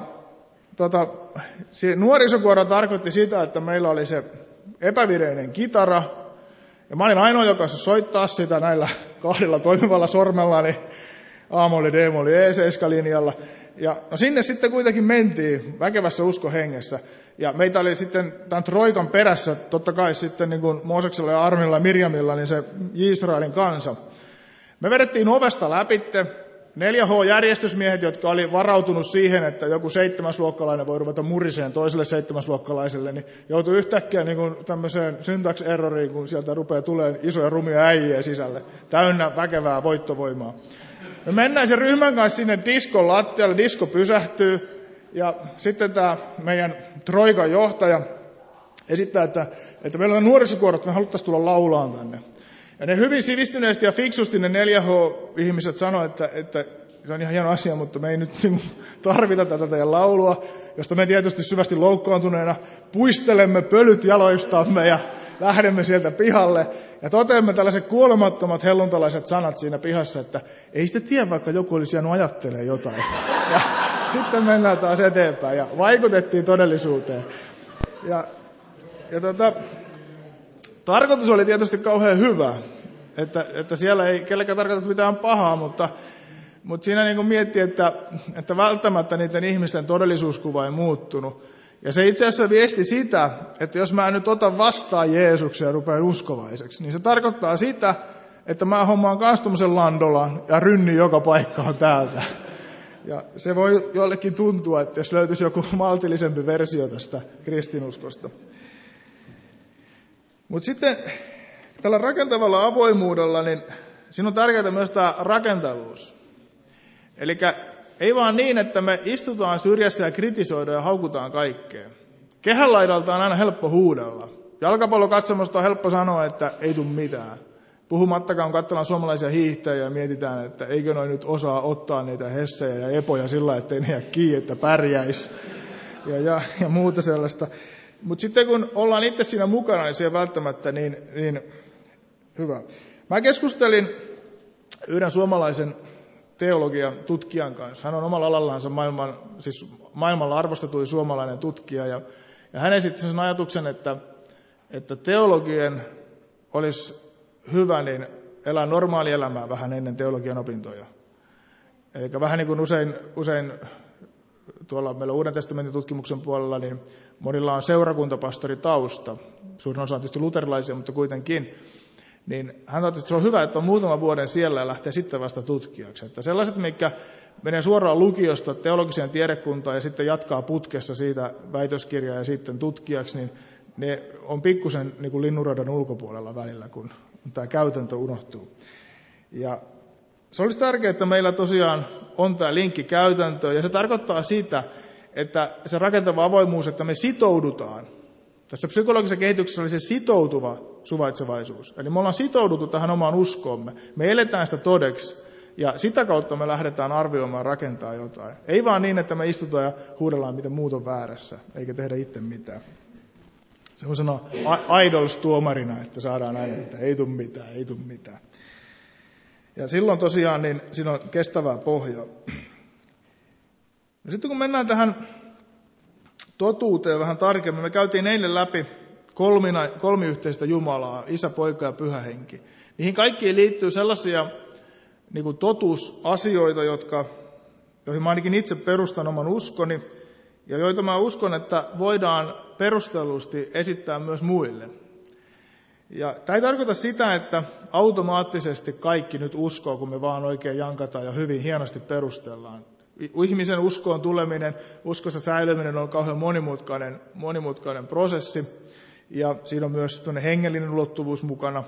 se nuorisokuoro tarkoitti sitä, että meillä oli se epävireinen kitara. Ja mä olin ainoa, joka soittaa sitä näillä 2 toimivalla sormellani. A-molli, D-molli, E7-linjalla. Ja no sinne sitten kuitenkin mentiin väkevässä uskohengessä. Ja meitä oli sitten tämän Troikan perässä, totta kai sitten niin kuin Mooseksella ja Armilla ja Mirjamilla, niin se Israelin kansa. Me vedettiin ovesta läpitte 4H-järjestysmiehet, jotka oli varautunut siihen, että joku 7-luokkalainen voi ruveta muriseen toiselle 7-luokkalaiselle, niin joutui yhtäkkiä niin kuin tämmöiseen syntax-erroriin, kun sieltä rupeaa tulemaan isoja rumia äijiä sisälle, täynnä väkevää voittovoimaa. Me mennään sen ryhmän kanssa sinne diskon lattialle, disko pysähtyy, ja sitten tämä meidän Troikan johtaja esittää, että meillä on nuorisokuorot, että me haluttaisiin tulla laulaan tänne. Ja ne hyvin sivistyneesti ja fiksusti ne 4H-ihmiset sanoivat, että se on ihan hieno asia, mutta me ei nyt tarvita tätä teidän laulua, josta me tietysti syvästi loukkaantuneena puistelemme pölyt jaloistamme ja lähdemme sieltä pihalle. Ja toteamme tällaiset kuolemattomat helluntalaiset sanat siinä pihassa, että ei sitten tiedä, vaikka joku olisi jäänyt ajattelemaan jotain. Ja sitten mennään taas eteenpäin ja vaikutettiin todellisuuteen. Tarkoitus oli tietysti kauhean hyvä, että siellä ei kellekään tarkoita mitään pahaa, mutta siinä niin kuin miettii, että välttämättä niiden ihmisten todellisuuskuva ei muuttunut. Ja se itse asiassa viesti sitä, että jos mä nyt otan vastaan Jeesuksen ja rupean uskovaiseksi, niin se tarkoittaa sitä, että mä hommaan kans tommosen Landolan ja rynni joka paikkaan täältä. Ja se voi jollekin tuntua, että jos löytyisi joku maltillisempi versio tästä kristinuskosta. Mutta sitten tällä rakentavalla avoimuudella, niin siinä on tärkeää myös tämä rakentavuus. Eli ei vaan niin, että me istutaan syrjässä ja kritisoidaan ja haukutaan kaikkea. Kehänlaidalta on aina helppo huudella. Jalkapallokatsomusta on helppo sanoa, että ei tule mitään. Puhumattakaan katsellaan suomalaisia hiihtäjiä ja mietitään, että eikö noin nyt osaa ottaa niitä hessejä ja epoja sillä, ettei ne jää kiinni, että pärjäisi. Ja muuta sellaista. Mutta sitten kun ollaan itse siinä mukana, niin se ei välttämättä niin hyvä. Mä keskustelin yhden suomalaisen teologian tutkijan kanssa. Hän on omalla alallansa maailmalla arvostetuin suomalainen tutkija. Ja hän esitti sen ajatuksen, että teologien olisi hyvä niin elää normaalielämää vähän ennen teologian opintoja. Eli vähän niin kuin usein tuolla meillä Uuden testamentin tutkimuksen puolella, niin monilla on seurakuntapastoritausta. Suurin osa on tietysti luterilaisia, mutta kuitenkin. Niin hän totesi, että se on hyvä, että on muutaman vuoden siellä ja lähtee sitten vasta tutkijaksi. Että sellaiset, mitkä menee suoraan lukiosta teologiseen tiedekuntaan ja sitten jatkaa putkessa siitä väitöskirjaa ja sitten tutkijaksi, niin ne on pikkusen niin kuin linnunradan ulkopuolella välillä, kun tämä käytäntö unohtuu. Ja se olisi tärkeää, että meillä tosiaan on tämä linkki käytäntöön, ja se tarkoittaa sitä, että se rakentava avoimuus, että me sitoudutaan. Tässä psykologisessa kehityksessä oli se sitoutuva suvaitsevaisuus. Eli me ollaan sitouduttu tähän omaan uskoomme. Me eletään sitä todeksi. ja sitä kautta me lähdetään arvioimaan, rakentaa jotain. Ei vaan niin, että me istutaan ja huudellaan, miten muut on väärässä, eikä tehdä itse mitään. Semmoisena idols-tuomarina, että saadaan aina, että ei tule mitään, ei tule mitään. Ja silloin tosiaan niin siinä on kestävää pohjaa. No sitten kun mennään tähän totuuteen vähän tarkemmin, me käytiin eilen läpi kolmiyhteistä Jumalaa, Isä, Poika ja Pyhä Henki. Niihin kaikkiin liittyy sellaisia niin kuin totuusasioita, joihin mä ainakin itse perustan oman uskoni, ja joita mä uskon, että voidaan perustellusti esittää myös muille. Ja tämä ei tarkoita sitä, että automaattisesti kaikki nyt uskoo, kun me vaan oikein jankataan ja hyvin hienosti perustellaan. Ihmisen uskoon tuleminen, uskossa säilyminen on kauhean monimutkainen prosessi, ja siinä on myös hengellinen ulottuvuus mukana.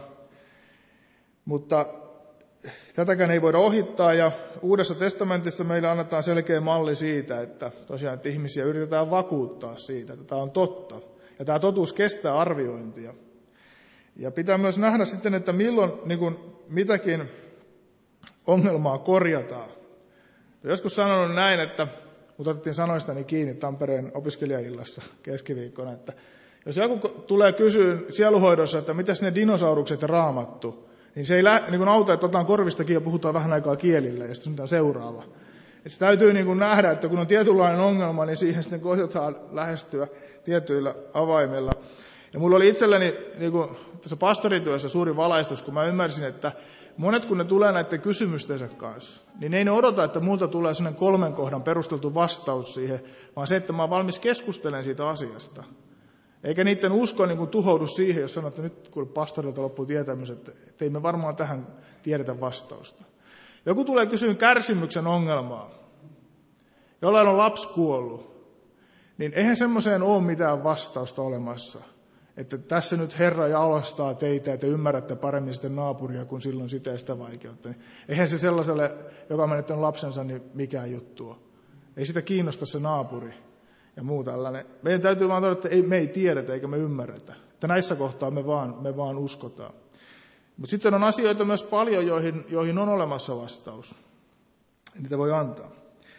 Mutta tätäkään ei voida ohittaa, ja Uudessa testamentissa meille annetaan selkeä malli siitä, että tosiaan että ihmisiä yritetään vakuuttaa siitä, että tämä on totta. Ja tämä totuus kestää arviointia. Ja pitää myös nähdä sitten, että milloin niin kuin mitäkin ongelmaa korjataan. Joskus sanonut näin, että mut otettiin sanoistani kiinni Tampereen opiskelijaillassa keskiviikkona, että jos joku tulee kysyä sieluhoidossa, että mitäs ne dinosaurukset ja Raamattu, niin se ei niin kuin auta, että otetaan korvistakin ja puhutaan vähän aikaa kielillä ja sitten on seuraava. Et se täytyy niin kuin nähdä, että kun on tietynlainen ongelma, niin siihen sitten koetetaan lähestyä tietyillä avaimilla. Ja mulla oli itselläni niin kuin tässä pastorityössä suuri valaistus, kun mä ymmärsin, että monet kun ne tulee näiden kysymystensä kanssa, niin ei ne odota, että multa tulee sellainen 3 kohdan perusteltu vastaus siihen, vaan se, että mä oon valmis keskustelemaan siitä asiasta. Eikä niiden usko niin kuin tuhoudu siihen, jos sanoo, että nyt kun pastorilta loppuu tietämys, että ei me varmaan tähän tiedetä vastausta. Joku tulee kysyä kärsimyksen ongelmaa. Jollain on lapsi kuollut. Niin eihän semmoiseen ole mitään vastausta olemassa. Että tässä nyt Herra jalostaa teitä, että ymmärrätte paremmin sitten naapuria, kun silloin sitä ja sitä vaikeutta. Eihän se sellaiselle, joka on menettänyt lapsensa, niin mikään juttu ole. Ei sitä kiinnosta se naapuri ja muu tällainen. Meidän täytyy vaan todeta, että me ei tiedetä eikä me ymmärretä. Että näissä kohtaa me vaan uskotaan. Mutta sitten on asioita myös paljon, joihin on olemassa vastaus. Niitä voi antaa.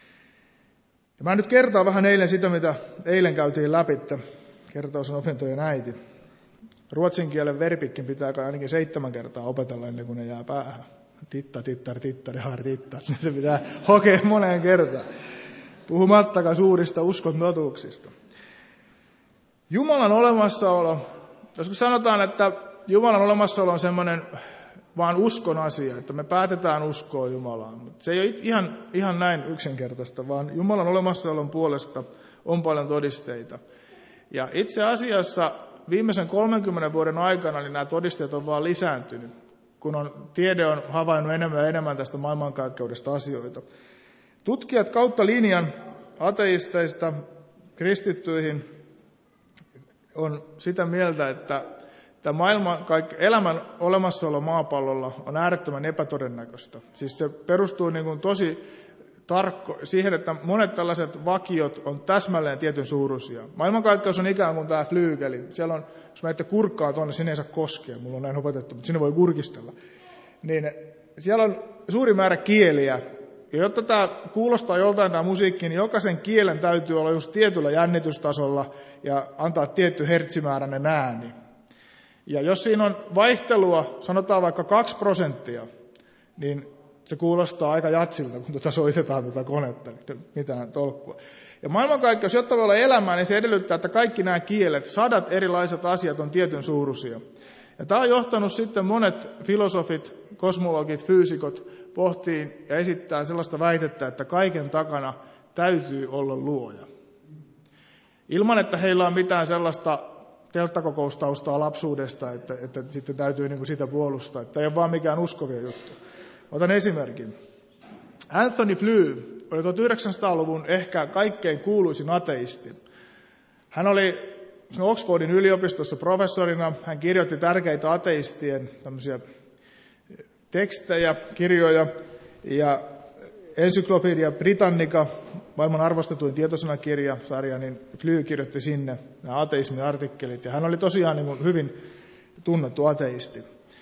Ja mä nyt kertaan vähän eilen sitä, mitä eilen käytiin läpi. Kertaus on opintojen äiti. Ruotsin kielen verbikkin pitää ainakin 7 kertaa opetella ennen kuin ne jää päähän. Titta, tittar, tittari, har, tittar. Se pitää hokea moneen kertaan. Puhumattakaan suurista uskon totuuksista. Jumalan olemassaolo, joskus sanotaan, että Jumalan olemassaolo on semmoinen vaan uskon asia, että me päätetään uskoa Jumalaan. Mutta se ei ole ihan näin yksinkertaista, vaan Jumalan olemassaolon puolesta on paljon todisteita. Ja itse asiassa viimeisen 30 vuoden aikana niin nämä todisteet on vaan lisääntynyt, kun tiede on havainnut enemmän ja enemmän tästä maailmankaikkeudesta asioita. Tutkijat kautta linjan ateisteista kristittyihin on sitä mieltä, että elämän olemassaolo maapallolla on äärettömän epätodennäköistä. Siis se perustuu niin kuin tosi siihen, että monet tällaiset vakiot on täsmälleen tietyn suuruisia. Maailmankaikkeus on ikään kuin tämä flyykeli. Siellä on, jos mä ette kurkkaa tuonne, sinne ei saa koskea. Mulla on näin opetettu, mutta sinne voi kurkistella. Niin siellä on suuri määrä kieliä. Ja jotta tämä kuulostaa joltain tämä musiikki, niin jokaisen kielen täytyy olla just tietyllä jännitystasolla ja antaa tietty hertsimääräinen ääni. Ja jos siinä on vaihtelua, sanotaan vaikka 2%, niin se kuulostaa aika jatsilta, kun soitetaan konetta, mitään tolkkua. Ja maailmankaikkeus, jotta voi olla elämää, niin se edellyttää, että kaikki nämä kielet, 100 erilaiset asiat on tietyn suuruisia. Ja tämä on johtanut sitten monet filosofit, kosmologit, fyysikot pohtii ja esittää sellaista väitettä, että kaiken takana täytyy olla luoja. Ilman, että heillä on mitään sellaista telttakokoustaustaa lapsuudesta, että sitten täytyy niin kuin sitä puolustaa. Että ei ole vaan mikään uskovia juttu. Otan esimerkin. Anthony Flew oli 1900-luvun ehkä kaikkein kuuluisin ateisti. Hän oli Oxfordin yliopistossa professorina. Hän kirjoitti tärkeitä ateistien tämmöisiä tekstejä, kirjoja. Ja Encyclopedia Britannica, maailman arvostetuin tietosanakirjasarja, niin Flew kirjoitti sinne nämä ateismiartikkelit. Ja hän oli tosiaan niin kuin hyvin tunnettu ateisti.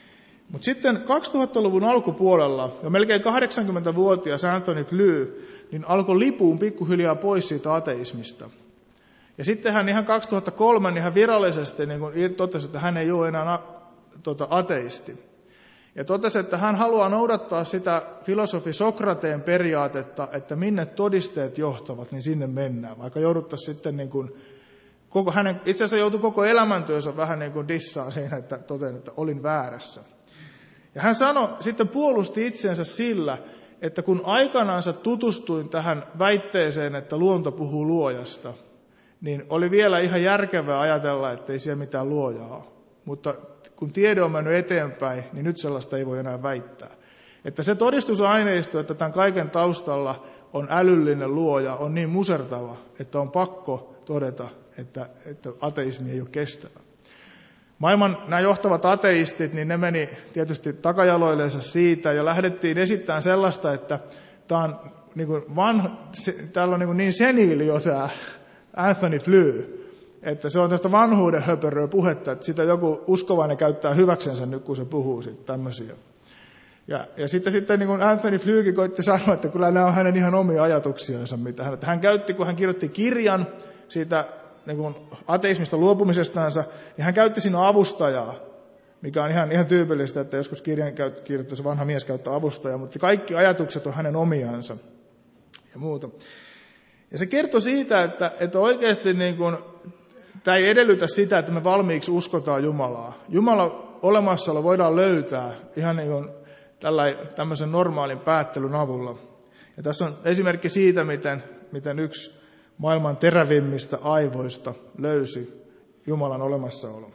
Mutta sitten 2000-luvun alkupuolella, jo melkein 80-vuotias Anthony Flew, niin alkoi lipuun pikkuhiljaa pois siitä ateismista. Ja sitten hän ihan 2003 niin hän virallisesti niin totesi, että hän ei ole enää ateisti. Ja totesi, että hän haluaa noudattaa sitä filosofi Sokrateen periaatetta, että minne todisteet johtavat, niin sinne mennään. Vaikka jouduttaisiin sitten, niin kuin, itse asiassa joutui koko elämäntyönsä vähän niin kuin dissaan siinä, että totesin, että olin väärässä. Ja hän sitten puolusti itsensä sillä, että kun aikanaansa tutustuin tähän väitteeseen, että luonto puhuu luojasta, niin oli vielä ihan järkevää ajatella, että ei siellä mitään luojaa ole. Mutta kun tiede on mennyt eteenpäin, niin nyt sellaista ei voi enää väittää. Että se todistusaineisto, että tämän kaiken taustalla on älyllinen luoja, on niin musertava, että on pakko todeta, että ateismi ei ole kestävä. Maailman nämä johtavat ateistit, niin ne meni tietysti takajaloillensa siitä ja lähdettiin esittämään sellaista, että tämä on täällä on niin seniili jo tämä Anthony Flew, että se on tästä vanhuuden höpöröä puhetta, että sitä joku uskovainen käyttää hyväksensä nyt, kun se puhuu sitten tämmöisiä. Ja sitten niin kuin Anthony Flewkin koitti sanoa, että kyllä nämä on hänen ihan omia ajatuksiansa, mitä hän käytti, kun hän kirjoitti kirjan siitä niin kuin ateismista luopumisestansa, niin hän käytti siinä avustajaa, mikä on ihan tyypillistä, että joskus kirjan kirjoittaisi vanha mies käyttää avustajaa, mutta kaikki ajatukset on hänen omiansa ja muuta. Ja se kertoi siitä, että oikeasti niin kuin, tämä ei edellytä sitä, että me valmiiksi uskotaan Jumalaa. Jumalan olemassaolo voidaan löytää ihan niin kuin tämmöisen normaalin päättelyn avulla. Ja tässä on esimerkki siitä, miten yksi maailman terävimmistä aivoista löysi Jumalan olemassaolon.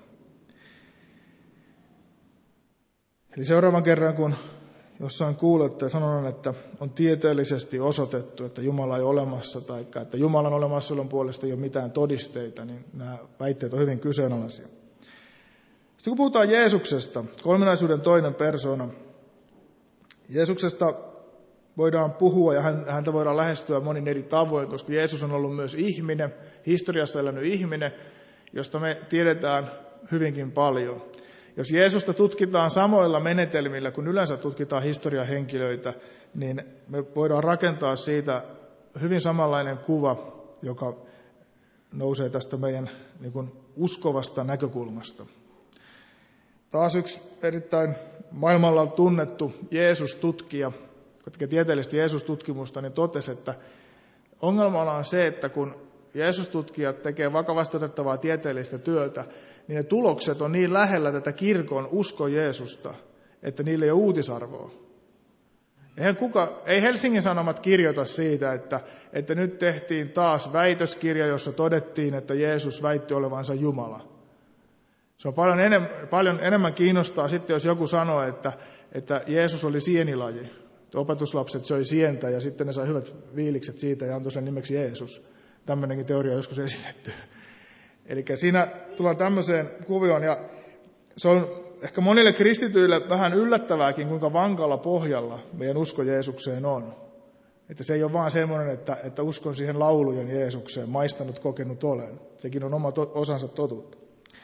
Eli seuraavan kerran, kun jossain kuulette sanon, että on tieteellisesti osoitettu, että Jumala ei ole olemassa, tai että Jumalan olemassaolon puolesta ei ole mitään todisteita, niin nämä väitteet on hyvin kyseenalaisia. Sitten kun puhutaan Jeesuksesta, kolminaisuuden toinen persoona, Jeesuksesta voidaan puhua ja häntä voidaan lähestyä monin eri tavoin, koska Jeesus on ollut myös ihminen, historiassa elänyt ihminen, josta me tiedetään hyvinkin paljon. Jos Jeesusta tutkitaan samoilla menetelmillä, kun yleensä tutkitaan historiahenkilöitä, niin me voidaan rakentaa siitä hyvin samanlainen kuva, joka nousee tästä meidän niin kuin uskovasta näkökulmasta. Taas yksi erittäin maailmalla tunnettu Jeesus-tutkija, joka tekee tieteellistä Jeesus-tutkimusta, niin totesi, että ongelmana on se, että kun Jeesus-tutkijat tekee vakavasti otettavaa tieteellistä työtä, niin ne tulokset on niin lähellä tätä kirkon uskon Jeesusta, että niillä ei ole uutisarvoa. Ei Helsingin Sanomat kirjoita siitä, että nyt tehtiin taas väitöskirja, jossa todettiin, että Jeesus väitti olevansa Jumala. Se on paljon enemmän kiinnostaa sitten, jos joku sanoo, että Jeesus oli sienilaji. Opetuslapset söi sientä ja sitten ne sai hyvät viilikset siitä ja antoi sen nimeksi Jeesus. Tämmöinenkin teoria on joskus esitetty. Eli siinä tullaan tämmöiseen kuvioon, ja se on ehkä monille kristityille vähän yllättävääkin, kuinka vankalla pohjalla meidän usko Jeesukseen on. Että se ei ole vaan semmoinen, että uskon siihen laulujen Jeesukseen, maistanut, kokenut olen. Sekin on oma osansa totuutta.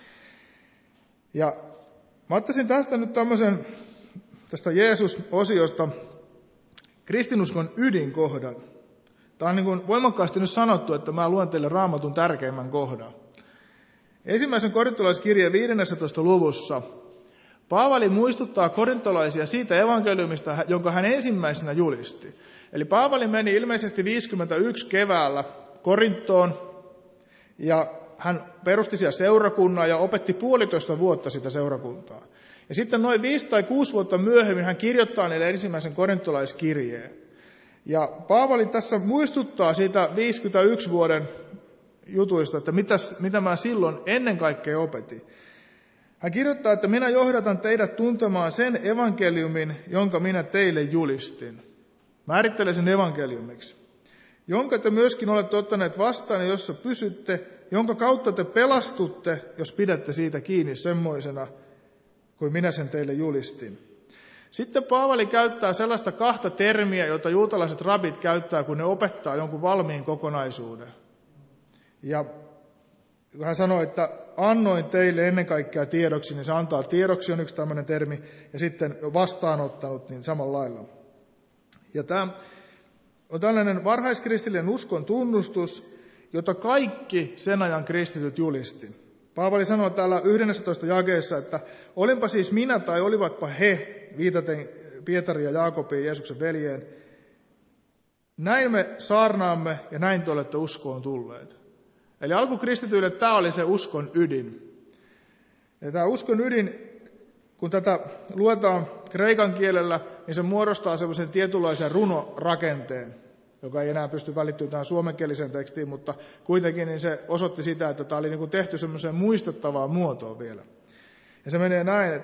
Ja mä ottaisin tästä nyt tästä Jeesus-osiosta kristinuskon ydinkohdan. Tämä on niin kuin voimakkaasti nyt sanottu, että mä luen teille Raamatun tärkeimmän kohdan. Ensimmäisen korintolaiskirjeen 15. luvussa Paavali muistuttaa korintolaisia siitä evankeliumista, jonka hän ensimmäisenä julisti. Eli Paavali meni ilmeisesti 51 keväällä Korinttoon ja hän perusti siellä seurakunnan ja opetti 1,5 vuotta sitä seurakuntaa. Ja sitten noin 5 tai 6 vuotta myöhemmin hän kirjoittaa niille ensimmäisen korintolaiskirjeen. Ja Paavali tässä muistuttaa siitä 51 vuoden jutuista, että mitä mä silloin ennen kaikkea opetin. Hän kirjoittaa, että minä johdatan teidät tuntemaan sen evankeliumin, jonka minä teille julistin. Määrittelen sen evankeliumiksi. Jonka te myöskin olette ottaneet vastaan ja jossa pysytte, jonka kautta te pelastutte, jos pidätte siitä kiinni semmoisena, kuin minä sen teille julistin. Sitten Paavali käyttää sellaista 2 termiä, joita juutalaiset rabit käyttää, kun ne opettaa jonkun valmiin kokonaisuuden. Ja kun hän sanoi, että annoin teille ennen kaikkea tiedoksi, niin se antaa tiedoksi on yksi tämmöinen termi, ja sitten vastaanottanut, niin samalla lailla. Ja tämä on tällainen varhaiskristillinen uskon tunnustus, jota kaikki sen ajan kristityt julisti. Paavali sanoi täällä 11 jakeessa, että olinpa siis minä tai olivatpa he, viitaten Pietarin ja Jaakobiin, Jeesuksen veljeen, näin me saarnaamme ja näin te olette uskoon tulleet. Eli alkukristityille tämä oli se uskon ydin. Ja tämä uskon ydin, kun tätä luetaan kreikan kielellä, niin se muodostaa semmoisen tietynlaisen runorakenteen, joka ei enää pysty välittymään tähän suomenkieliseen tekstiin, mutta kuitenkin niin se osoitti sitä, että tämä oli niin kuin tehty semmoiseen muistettavaan muotoon vielä. Ja se menee näin,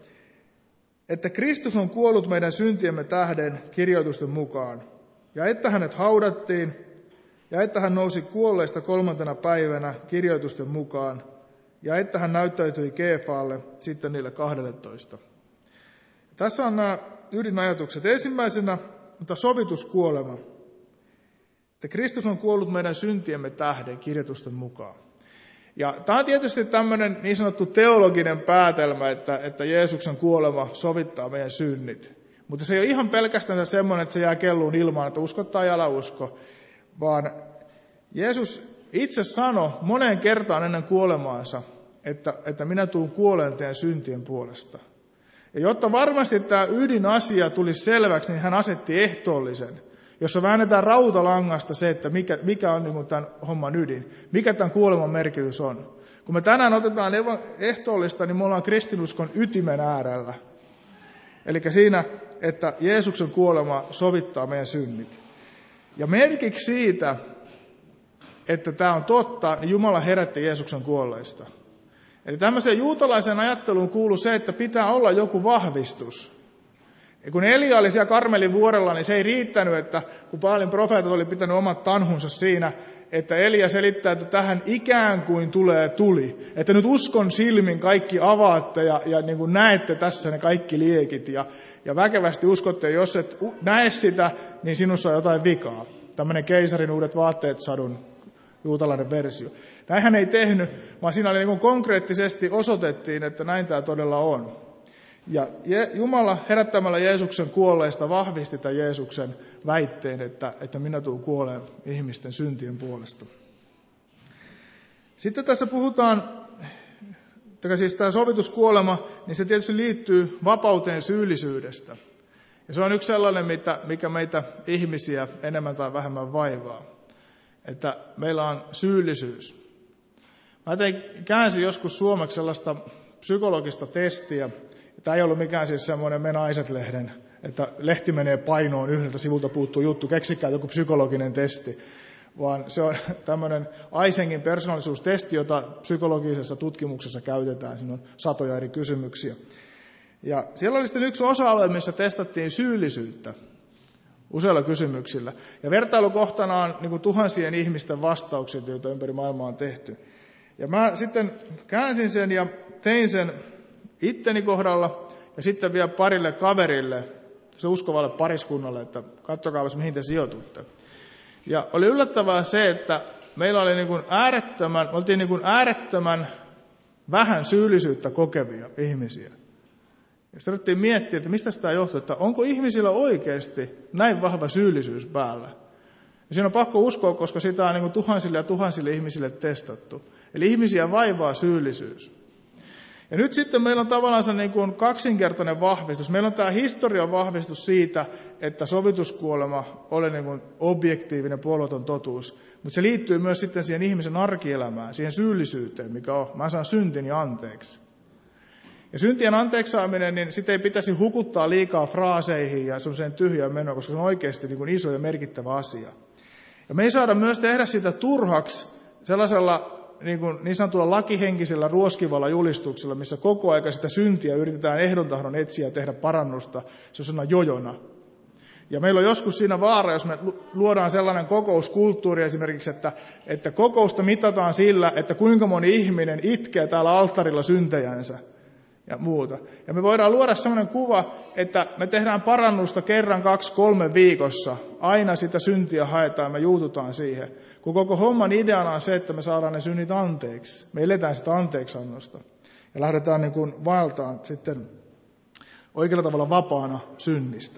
että Kristus on kuollut meidän syntiemme tähden kirjoitusten mukaan, ja että hänet haudattiin, ja että hän nousi kuolleista 3. päivänä kirjoitusten mukaan, ja että hän näyttäytyi Keefaalle, sitten niille 12. Tässä on nämä ydinajatukset. Ensimmäisenä, mutta sovituskuolema. Että Kristus on kuollut meidän syntiemme tähden kirjoitusten mukaan. Ja tämä on tietysti tämmöinen niin sanottu teologinen päätelmä, että Jeesuksen kuolema sovittaa meidän synnit. Mutta se ei ole ihan pelkästään semmoinen, että se jää kelluun ilmaan, että usko tai älä usko, vaan Jeesus itse sanoi moneen kertaan ennen kuolemaansa, että minä tuun kuoleen teidän syntien puolesta. Ja jotta varmasti tämä ydinasia tulisi selväksi, niin hän asetti ehtoollisen, jossa väännetään rautalangasta se, että mikä on niin kuin tämän homman ydin, mikä tämän kuoleman merkitys on. Kun me tänään otetaan ehtoollista, niin me ollaan kristinuskon ytimen äärellä. Eli siinä, että Jeesuksen kuolema sovittaa meidän synnit. Ja merkiksi siitä, että tämä on totta, niin Jumala herätti Jeesuksen kuolleista. Eli tämmöiseen juutalaiseen ajatteluun kuuluu se, että pitää olla joku vahvistus. Ja kun Elia oli siellä Karmelin vuorella, niin se ei riittänyt, että kun Baalin profeetat oli pitänyt omat tanhunsa siinä, että Elia selittää, että tähän ikään kuin tulee tuli. Että nyt uskon silmin kaikki avaatte ja niin kuin näette tässä ne kaikki liekit ja väkevästi uskotte, jos et näe sitä, niin sinussa on jotain vikaa. Tämmöinen keisarin uudet vaatteet -sadun juutalainen versio. Näinhän ei tehnyt, vaan siinä oli niin kuin konkreettisesti osoitettiin, että näin tämä todella on. Ja Jumala herättämällä Jeesuksen kuolleista vahvisti tämän Jeesuksen väitteen, että minä tuun kuoleen ihmisten syntien puolesta. Sitten tässä puhutaan, siis tämä sovituskuolema, niin se tietysti liittyy vapauteen syyllisyydestä. Ja se on yksi sellainen, mikä meitä ihmisiä enemmän tai vähemmän vaivaa. Että meillä on syyllisyys. Mä käänsin joskus suomeksi sellaista psykologista testiä. Tämä ei ollut mikään siis semmoinen Me Naiset-lehden, että lehti menee painoon, yhdeltä sivulta puuttuu juttu, keksikää joku psykologinen testi. Vaan se on tämmöinen Eisengin persoonallisuustesti, jota psykologisessa tutkimuksessa käytetään. Siinä on satoja eri kysymyksiä. Ja siellä oli sitten yksi osa-alue, missä testattiin syyllisyyttä useilla kysymyksillä. Ja vertailukohtana on niin kuin tuhansien ihmisten vastaukset, joita ympäri maailmaa on tehty. Ja mä sitten käänsin sen ja tein sen itteni kohdalla ja sitten vielä parille kaverille, se uskovalle pariskunnalle, että katsokaa, mihin te sijoitutte. Ja oli yllättävää se, että meillä oli oltiin äärettömän vähän syyllisyyttä kokevia ihmisiä. Ja sitten ruvettiin miettiä, että mistä sitä johtuu, että onko ihmisillä oikeasti näin vahva syyllisyys päällä. Ja siinä on pakko uskoa, koska sitä on tuhansille ja tuhansille ihmisille testattu. Eli ihmisiä vaivaa syyllisyys. Ja nyt sitten meillä on tavallaan se kaksinkertainen vahvistus. Meillä on tämä historian vahvistus siitä, että sovituskuolema oli objektiivinen puolueeton totuus. Mutta se liittyy myös sitten siihen ihmisen arkielämään, siihen syyllisyyteen, mikä on, mä saan syntini anteeksi. Ja syntien anteeksaaminen, niin sitä ei pitäisi hukuttaa liikaa fraaseihin ja semmoiseen tyhjään menoon, koska se on oikeasti iso ja merkittävä asia. Ja me ei saada myös tehdä sitä turhaksi sellaisella niin sanotulla lakihenkisellä ruoskivalla julistuksella, missä koko aika sitä syntiä yritetään ehdon tahdon etsiä ja tehdä parannusta sellaisena jojona. Ja meillä on joskus siinä vaara, jos me luodaan sellainen kokouskulttuuri esimerkiksi, että kokousta mitataan sillä, että kuinka moni ihminen itkee täällä alttarilla syntejänsä ja muuta. Ja me voidaan luoda sellainen kuva, että me tehdään parannusta kerran, 2, 3 viikossa. Aina sitä syntiä haetaan, me juututaan siihen. kun koko homman ideana on se, että me saadaan ne synnit anteeksi. Me eletään sitä anteeksiannosta ja lähdetään niin kuin vaeltaan sitten oikealla tavalla vapaana synnistä.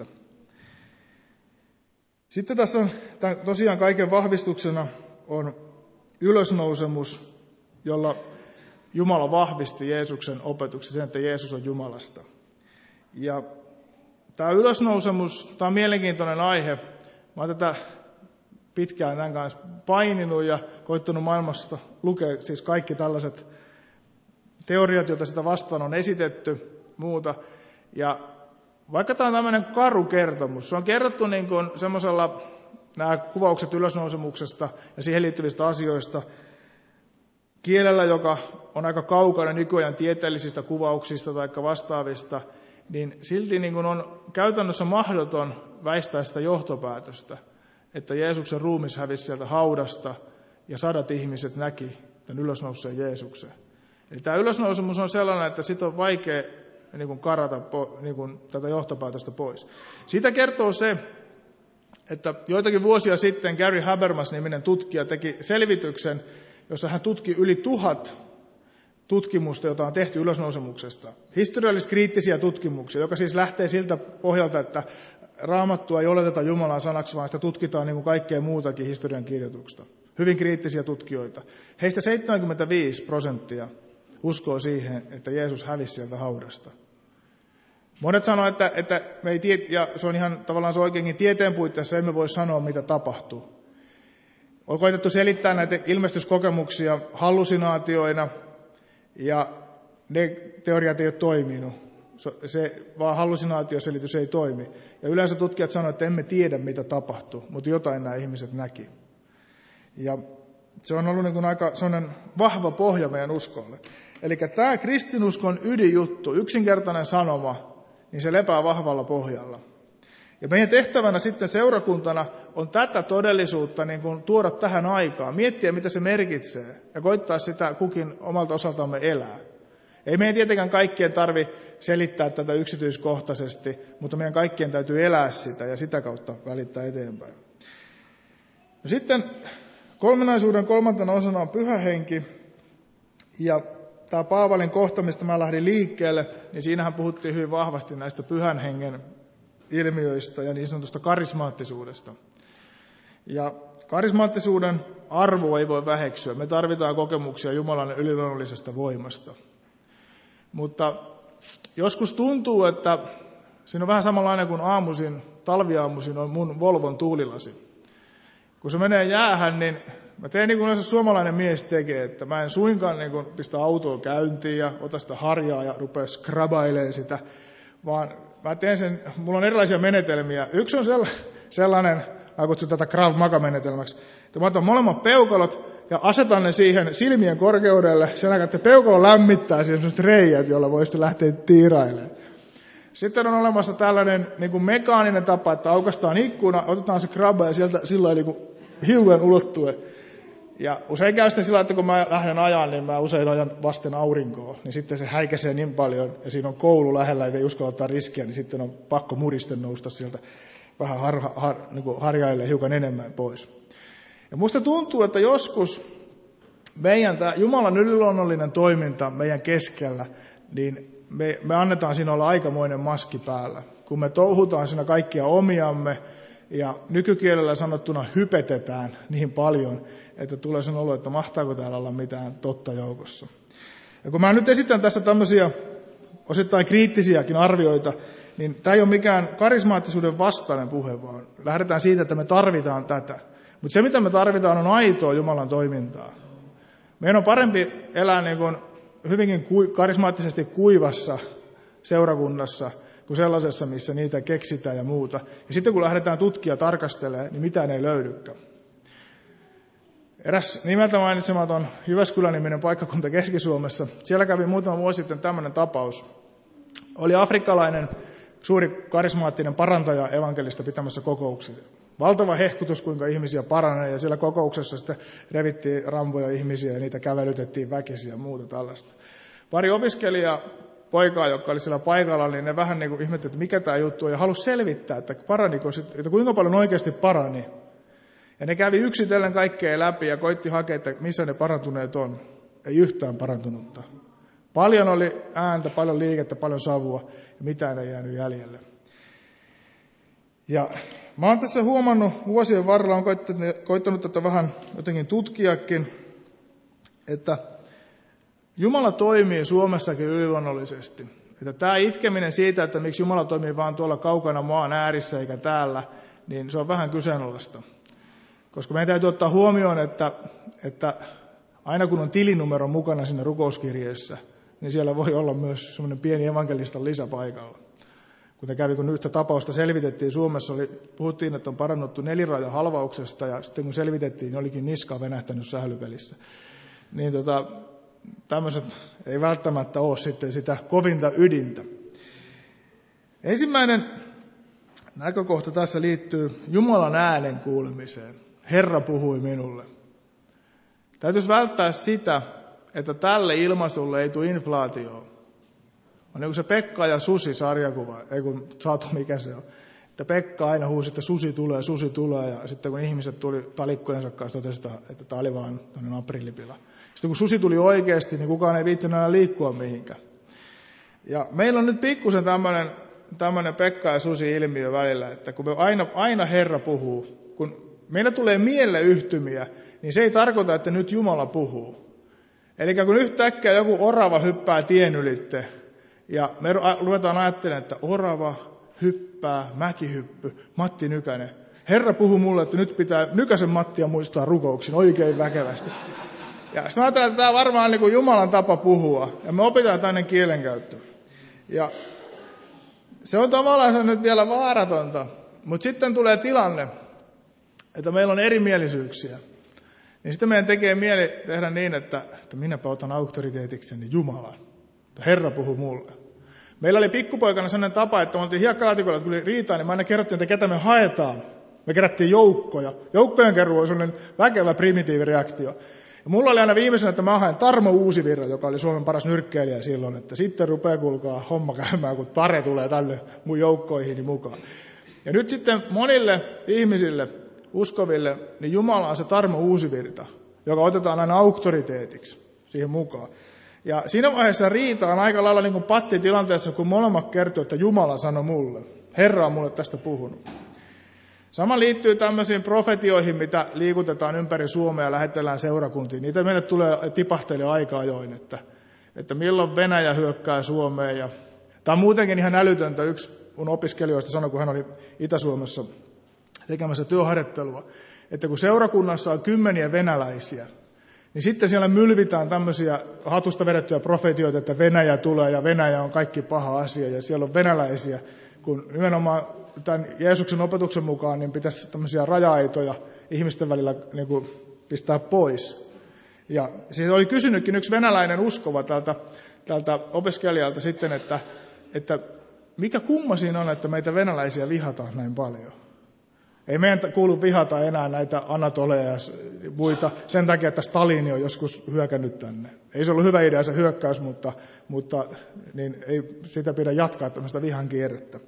Sitten tässä on tosiaan kaiken vahvistuksena on ylösnousemus, jolla Jumala vahvisti Jeesuksen opetuksen sen, että Jeesus on Jumalasta. Ja tämä ylösnousemus, tämä on mielenkiintoinen aihe. Mä oon tätä pitkään tämän kanssa paininut ja koittanut maailmasta lukea siis kaikki tällaiset teoriat, joita sitä vastaan on esitetty, muuta. Ja vaikka tämä on tämmöinen karu kertomus, se on kerrottu niin kuin semmoisella, nämä kuvaukset ylösnousemuksesta ja siihen liittyvistä asioista, kielellä, joka on aika kaukana nykyajan tieteellisistä kuvauksista tai vastaavista, niin silti niin kuin on käytännössä mahdoton väistää sitä johtopäätöstä, että Jeesuksen ruumis hävisi sieltä haudasta ja 100 ihmiset näki tämän ylösnouseen Jeesuksen. Eli tämä ylösnousemus on sellainen, että siitä on vaikea niin kuin karata niin kuin tätä johtopäätöstä pois. Siitä kertoo se, että joitakin vuosia sitten Gary Habermas-niminen tutkija teki selvityksen, jossa hän tutki yli 1000 tutkimusta, jota on tehty ylösnousemuksesta. Historiallis-kriittisiä tutkimuksia, joka siis lähtee siltä pohjalta, että Raamattua ei oleteta Jumalan sanaksi, vaan sitä tutkitaan niin kuin kaikkea muutakin historian kirjoituksesta. Hyvin kriittisiä tutkijoita. Heistä 75% uskoo siihen, että Jeesus hävisi sieltä haudasta. Monet sanoo, että me ei ja se on ihan tavallaan se oikeinkin tieteen puitteissa, emme voi sanoa, mitä tapahtuu. On koetettu selittää näitä ilmestyskokemuksia hallusinaatioina, ja ne teoriat ei ole toiminut. Se vaan hallusinaatioselitys ei toimi. Ja yleensä tutkijat sanoo, että emme tiedä, mitä tapahtuu, mutta jotain nämä ihmiset näki. Ja se on ollut niin kuin aika sellainen vahva pohja meidän uskolle. Eli tämä kristinuskon ydinjuttu, yksinkertainen sanoma, niin se lepää vahvalla pohjalla. Ja meidän tehtävänä sitten seurakuntana on tätä todellisuutta niin kuin tuoda tähän aikaan, miettiä mitä se merkitsee ja koittaa sitä kukin omalta osaltamme elää. Ei meidän tietenkään kaikkien tarvitse selittää tätä yksityiskohtaisesti, mutta meidän kaikkien täytyy elää sitä ja sitä kautta välittää eteenpäin. No sitten kolminaisuuden kolmantena osana on Pyhä Henki. Ja tämä Paavalin kohta, mistä mä lähdin liikkeelle, niin siinähän puhuttiin hyvin vahvasti näistä Pyhän Hengen ilmiöistä ja niin sanotusta karismaattisuudesta. Ja karismaattisuuden arvo ei voi väheksyä. Me tarvitaan kokemuksia Jumalan yliluonnollisesta voimasta. Mutta joskus tuntuu, että siinä on vähän samanlainen kuin talviaamuisin on mun Volvon tuulilasi. Kun se menee jäähän, niin mä teen niin kuin yleensä suomalainen mies tekee, että mä en suinkaan niin kuin pistä autoa käyntiin ja ota sitä harjaa ja rupea skrabailemaan sitä, vaan mä teen sen, mulla on erilaisia menetelmiä. Yksi on sellainen, mä kutsun tätä Krav Maga-menetelmäksi, että mä otan molemmat peukalot ja asetan ne siihen silmien korkeudelle, sen aikaa, että peukalo lämmittää siihen sellaiset reijät, joilla voi sitten lähteä tiirailemaan. Sitten on olemassa tällainen niin kuin mekaaninen tapa, että aukastaan ikkuna, otetaan se krabba ja sieltä silloin niin kuin hiukan ulottuen. Ja usein käy sitten sillä, että kun mä lähden ajan, niin mä usein ajan vasten aurinkoa. Niin sitten se häikäisee niin paljon, ja siinä on koulu lähellä, eikä uskalla ottaa riskiä, niin sitten on pakko muristen nousta sieltä vähän niin harjaille hiukan enemmän pois. Ja musta tuntuu, että joskus meidän tämä Jumalan yliluonnollinen toiminta meidän keskellä, niin me annetaan siinä olla aikamoinen maski päällä. Kun me touhutaan siinä kaikkia omiamme, ja nykykielellä sanottuna hypetetään niin paljon, että tulee sen olo, että mahtaako täällä olla mitään totta joukossa. Ja kun mä nyt esitän tässä tämmöisiä osittain kriittisiäkin arvioita, niin tämä ei ole mikään karismaattisuuden vastainen puhe, vaan lähdetään siitä, että me tarvitaan tätä. Mutta se, mitä me tarvitaan, on aitoa Jumalan toimintaa. Meidän on parempi elää niin kuin hyvinkin karismaattisesti kuivassa seurakunnassa, kuin sellaisessa, missä niitä keksitään ja muuta. Ja sitten kun lähdetään tutkia tarkastelemaan, niin mitään ei löydykään. Eräs nimeltä mainitsematon Jyväskylän-niminen paikkakunta Keski-Suomessa, siellä kävi muutama vuosi sitten tämmöinen tapaus. Oli afrikkalainen suuri karismaattinen parantaja evankelista pitämässä kokouksia. Valtava hehkutus, kuinka ihmisiä paranee, ja siellä kokouksessa sitten revittiin rampoja ihmisiä ja niitä kävelytettiin väkisiä ja muuta tällaista. Pari opiskelijaa, poikaa, jotka oli siellä paikalla, niin ne vähän niin kuin ihmettelivät, että mikä tämä juttu on, ja halusi selvittää, että paraniko, että kuinka paljon oikeasti parani. Ja ne kävi yksitellen kaikkea läpi ja koitti hakea, että missä ne parantuneet on. Ei yhtään parantunutta. Paljon oli ääntä, paljon liikettä, paljon savua ja mitään ei jäänyt jäljelle. Ja mä oon tässä huomannut vuosien varrella, on koittanut tätä vähän jotenkin tutkiakin, että Jumala toimii Suomessakin yliluonnollisesti. Että tämä itkeminen siitä, että miksi Jumala toimii vaan tuolla kaukana maan äärissä eikä täällä, niin se on vähän kyseenalaista. Koska meidän täytyy ottaa huomioon, että aina kun on tilinumero mukana siinä rukouskirjeessä, niin siellä voi olla myös semmoinen pieni evankelistan lisäpaikalla. Kuten kävi, kun yhtä tapausta selvitettiin Suomessa, puhuttiin, että on parannuttu nelirajan halvauksesta, ja sitten kun selvitettiin, niin olikin niska venähtänyt sählypelissä. Niin tämmöiset ei välttämättä ole sitten sitä kovinta ydintä. Ensimmäinen näkökohta tässä liittyy Jumalan äänen kuulemiseen. Herra puhui minulle. Täytyisi välttää sitä, että tälle ilmaisulle ei tule inflaatioon. On niin kuin se Pekka ja Susi -sarjakuva, ei kun saatu mikä se on. Että Pekka aina huusi, että susi tulee, ja sitten kun ihmiset tuli talikkojensa kanssa, totesi, että tämä oli vaan aprillipila. Sitten kun susi tuli oikeasti, niin kukaan ei viittynyt enää liikkua mihinkään. Ja meillä on nyt pikkusen tämmöinen Pekka ja Susi-ilmiö välillä, että kun me aina Herra puhuu, kun meillä tulee mieleyhtymiä, niin se ei tarkoita, että nyt Jumala puhuu. Eli kun yhtäkkiä joku orava hyppää tien ylitte, ja me ruvetaan ajattelemaan, että orava hyppää, mäkihyppy, Matti Nykänen. Herra puhuu mulle, että nyt pitää Nykäsen Mattia muistaa rukouksin oikein väkevästi. Ja sitten ajattelen, että tämä on varmaan niin kuin Jumalan tapa puhua, ja me opitaan tänne kielenkäyttö. Ja se on tavallaan se nyt vielä vaaratonta, mutta sitten tulee tilanne, että meillä on erimielisyyksiä. Niin sitten meidän tekee mieli tehdä niin, että minäpä otan auktoriteetikseni Jumalan. Herra puhuu mulle. Meillä oli pikkupoikana sellainen tapa, että me oltiin hiekkalaatikolla, kun tuli riitaa, niin me aina kerrottiin, että ketä me haetaan. Me kerättiin joukkoja. Joukkojen keruu oli sellainen väkevä primitiivireaktio. Ja mulla oli aina viimeisenä, että mä haen Tarmo Uusivirra, joka oli Suomen paras nyrkkeilijä silloin, että sitten rupeaa kuulkaa homma käymään, kun Tare tulee tänne mun joukkoihini mukaan. Ja nyt sitten monille ihmisille, uskoville, niin Jumala on se Tarmo Uusivirta, joka otetaan aina auktoriteetiksi siihen mukaan. Ja siinä vaiheessa riita on aika lailla niin kuin pattitilanteessa, kun molemmat kertoo, että Jumala sanoi mulle. Herra on mulle tästä puhunut. Sama liittyy tämmöisiin profetioihin, mitä liikutetaan ympäri Suomea ja lähetellään seurakuntiin. Niitä meille tulee tipahtelee aika ajoin, että milloin Venäjä hyökkää Suomeen. Tämä on muutenkin ihan älytöntä. Yksi mun opiskelijoista sanoi, kun hän oli Itä-Suomessa tekemässä työharjoittelua, että kun seurakunnassa on 10 venäläisiä, niin sitten siellä mylvitään tämmöisiä hatusta vedettyjä profetioita, että Venäjä tulee ja Venäjä on kaikki paha asia ja siellä on venäläisiä, kun nimenomaan tämän Jeesuksen opetuksen mukaan niin pitäisi tämmöisiä raja-aitoja ihmisten välillä niin kuin pistää pois. Ja siis oli kysynytkin yksi venäläinen uskova tältä opiskelijalta sitten, että mikä kumma siinä on, että meitä venäläisiä vihataan näin paljon. Ei meidän kuulu vihata enää näitä Anatoleja ja muita sen takia, että Stalin on joskus hyökännyt tänne. Ei se ollut hyvä idea se hyökkäys, mutta niin ei sitä pidä jatkaa tämmöistä vihan kierrettä.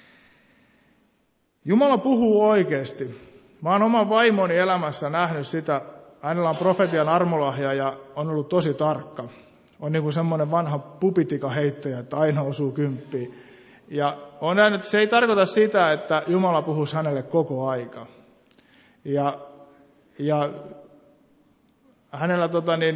Jumala puhuu oikeasti. Mä oon oman vaimoni elämässä nähnyt sitä. Hänellä on profetian armolahja ja on ollut tosi tarkka. On niin kuin semmoinen vanha pupitikaheittäjä, että aina osuu 10. Ja on nähnyt, että se ei tarkoita sitä, että Jumala puhuisi hänelle koko aika. Ja hänellä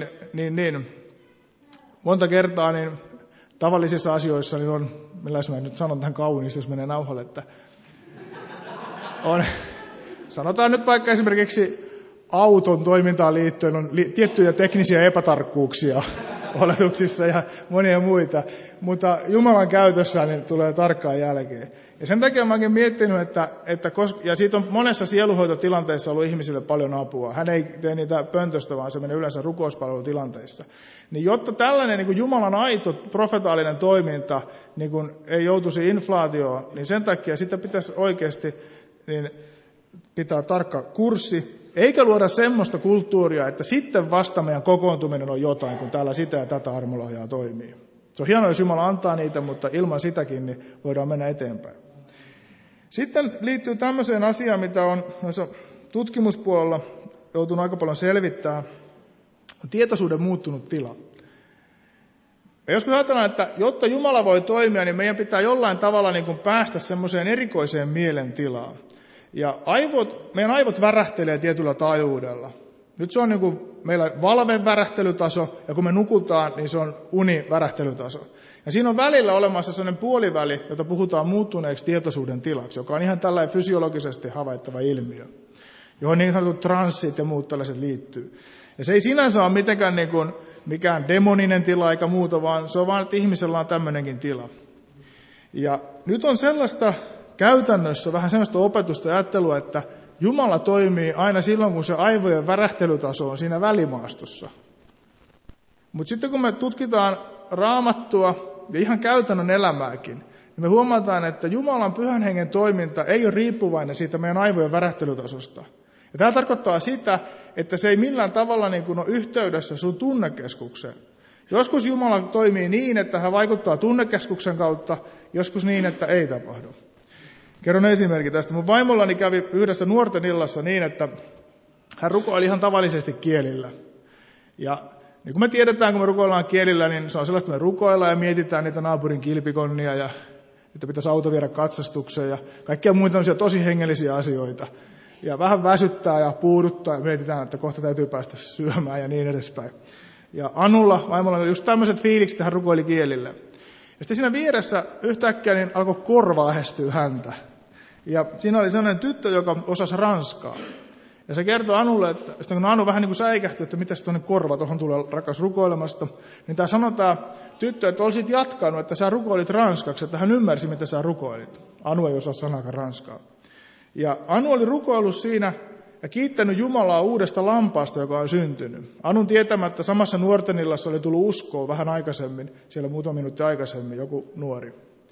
monta kertaa niin tavallisissa asioissa niin on, milläs mä nyt sanon tämän kauniisti, jos menee nauhalle, että on, sanotaan nyt vaikka esimerkiksi auton toimintaan liittyen on tiettyjä teknisiä epätarkkuuksia oletuksissa ja monia muita, mutta Jumalan käytössä niin tulee tarkkaan jälkeen. Ja sen takia mä oonkin miettinyt, ja siitä on monessa sieluhoitotilanteessa ollut ihmisille paljon apua. Hän ei tee niitä pöntöstä, vaan se menee yleensä rukouspalvelutilanteissa. Niin jotta tällainen niin kuin Jumalan aito profetaalinen toiminta niin kuin ei joutuisi inflaatioon, niin sen takia sitä pitäisi oikeasti niin pitää tarkka kurssi, eikä luoda semmoista kulttuuria, että sitten vasta meidän kokoontuminen on jotain, kun täällä sitä ja tätä armolahjaa toimii. Se on hienoa, jos Jumala antaa niitä, mutta ilman sitäkin niin voidaan mennä eteenpäin. Sitten liittyy tämmöiseen asiaan, mitä on noissa tutkimuspuolella joutunut aika paljon selvittämään, on tietoisuuden muuttunut tila. Ja joskus ajatellaan, että jotta Jumala voi toimia, niin meidän pitää jollain tavalla niin kuin päästä semmoiseen erikoiseen mielentilaan. Ja meidän aivot värähtelee tietyllä taajuudella. Nyt se on niin kuin meillä valvevärähtelytaso, ja kun me nukutaan, niin se on univärähtelytaso. Ja siinä on välillä olemassa sellainen puoliväli, jota puhutaan muuttuneeksi tietoisuuden tilaksi, joka on ihan tällainen fysiologisesti havaittava ilmiö, johon niin sanotut transsit ja muut tällaiset liittyy. Ja se ei sinänsä ole mitenkään niin kuin mikään demoninen tila eikä muuta, vaan se on vaan, että ihmisellä on tämmöinenkin tila. Ja nyt on sellaista käytännössä vähän sellaista opetusta ja ajattelua, että Jumala toimii aina silloin, kun se aivojen värähtelytaso on siinä välimaastossa. Mutta sitten kun me tutkitaan Raamattua ja ihan käytännön elämääkin, niin me huomataan, että Jumalan pyhän hengen toiminta ei ole riippuvainen siitä meidän aivojen värähtelytasosta. Ja tämä tarkoittaa sitä, että se ei millään tavalla niin kuin ole yhteydessä sun tunnekeskukseen. Joskus Jumala toimii niin, että hän vaikuttaa tunnekeskuksen kautta, joskus niin, että ei tapahdu. Kerron esimerkki tästä. Mun vaimollani kävi yhdessä nuorten illassa niin, että hän rukoili ihan tavallisesti kielillä. Ja niin kuin me tiedetään, kun me rukoillaan kielillä, niin se on sellaista, että me rukoillaan ja mietitään niitä naapurin kilpikonnia ja että pitäisi auto viedä katsastukseen ja kaikkia muita tosi hengellisiä asioita. Ja vähän väsyttää ja puuduttaa ja mietitään, että kohta täytyy päästä syömään ja niin edespäin. Ja Anulla, vaimolla, oli just tämmöiset fiilikset, että hän rukoili kielillä. Ja sitten siinä vieressä yhtäkkiä niin alkoi korva lähestyä häntä. Ja siinä oli sellainen tyttö, joka osasi ranskaa. Ja se kertoi Anulle, että sitten kun Anu vähän niin kuin säikähtyi, että mitäs tuonne korva, tuohon tulee rakas rukoilemasta, niin tämä sanoi tämä tyttö, että olisit jatkanut, että sä rukoilit ranskaksi, että hän ymmärsi, mitä sä rukoilit. Anu ei osaa sanakaan ranskaa. Ja Anu oli rukoillut siinä ja kiittänyt Jumalaa uudesta lampaasta, joka on syntynyt. Anun tietämättä samassa nuorten illassa oli tullut uskoa vähän aikaisemmin, siellä muutama minuutti aikaisemmin, joku nuori.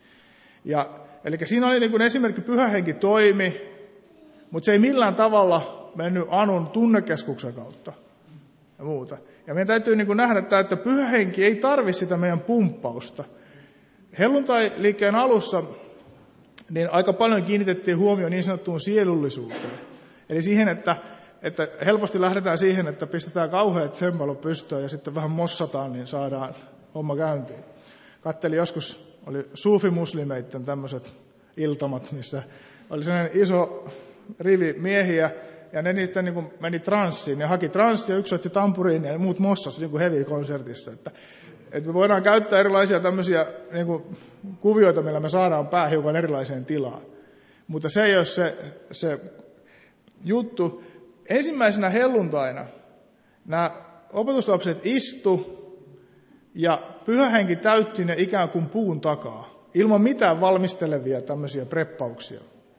Eli siinä oli niin kuin esimerkki, Pyhä Henki toimi, mutta se ei millään tavalla mennyt Anun tunnekeskuksen kautta ja muuta. Ja meidän täytyy niin kuin nähdä, että Pyhä Henki ei tarvitse sitä meidän pumppausta. Helluntai-liikkeen alussa niin aika paljon kiinnitettiin huomioon niin sanottuun sielullisuuteen. Eli siihen, että helposti lähdetään siihen, että pistetään kauheat tsempalo pystyyn ja sitten vähän mossataan, niin saadaan homma käyntiin. Kattelin joskus, oli suufimuslimeitten tämmöiset iltamat, missä oli sellainen iso rivi miehiä, ja ne niistä niin kuin meni transsiin, ja haki transsia, yksi otti tampuriin ja muut mossasi niin kuin heavy-konsertissa. Että me voidaan käyttää erilaisia tämmöisiä niin kuin kuvioita, millä me saadaan pää hiukan erilaiseen tilaan. Mutta se ei ole se juttu. Ensimmäisenä helluntaina nämä opetuslapset istu ja Pyhä Henki täytti ne ikään kuin puun takaa, ilman mitään valmistelevia tämmöisiä preppauksia.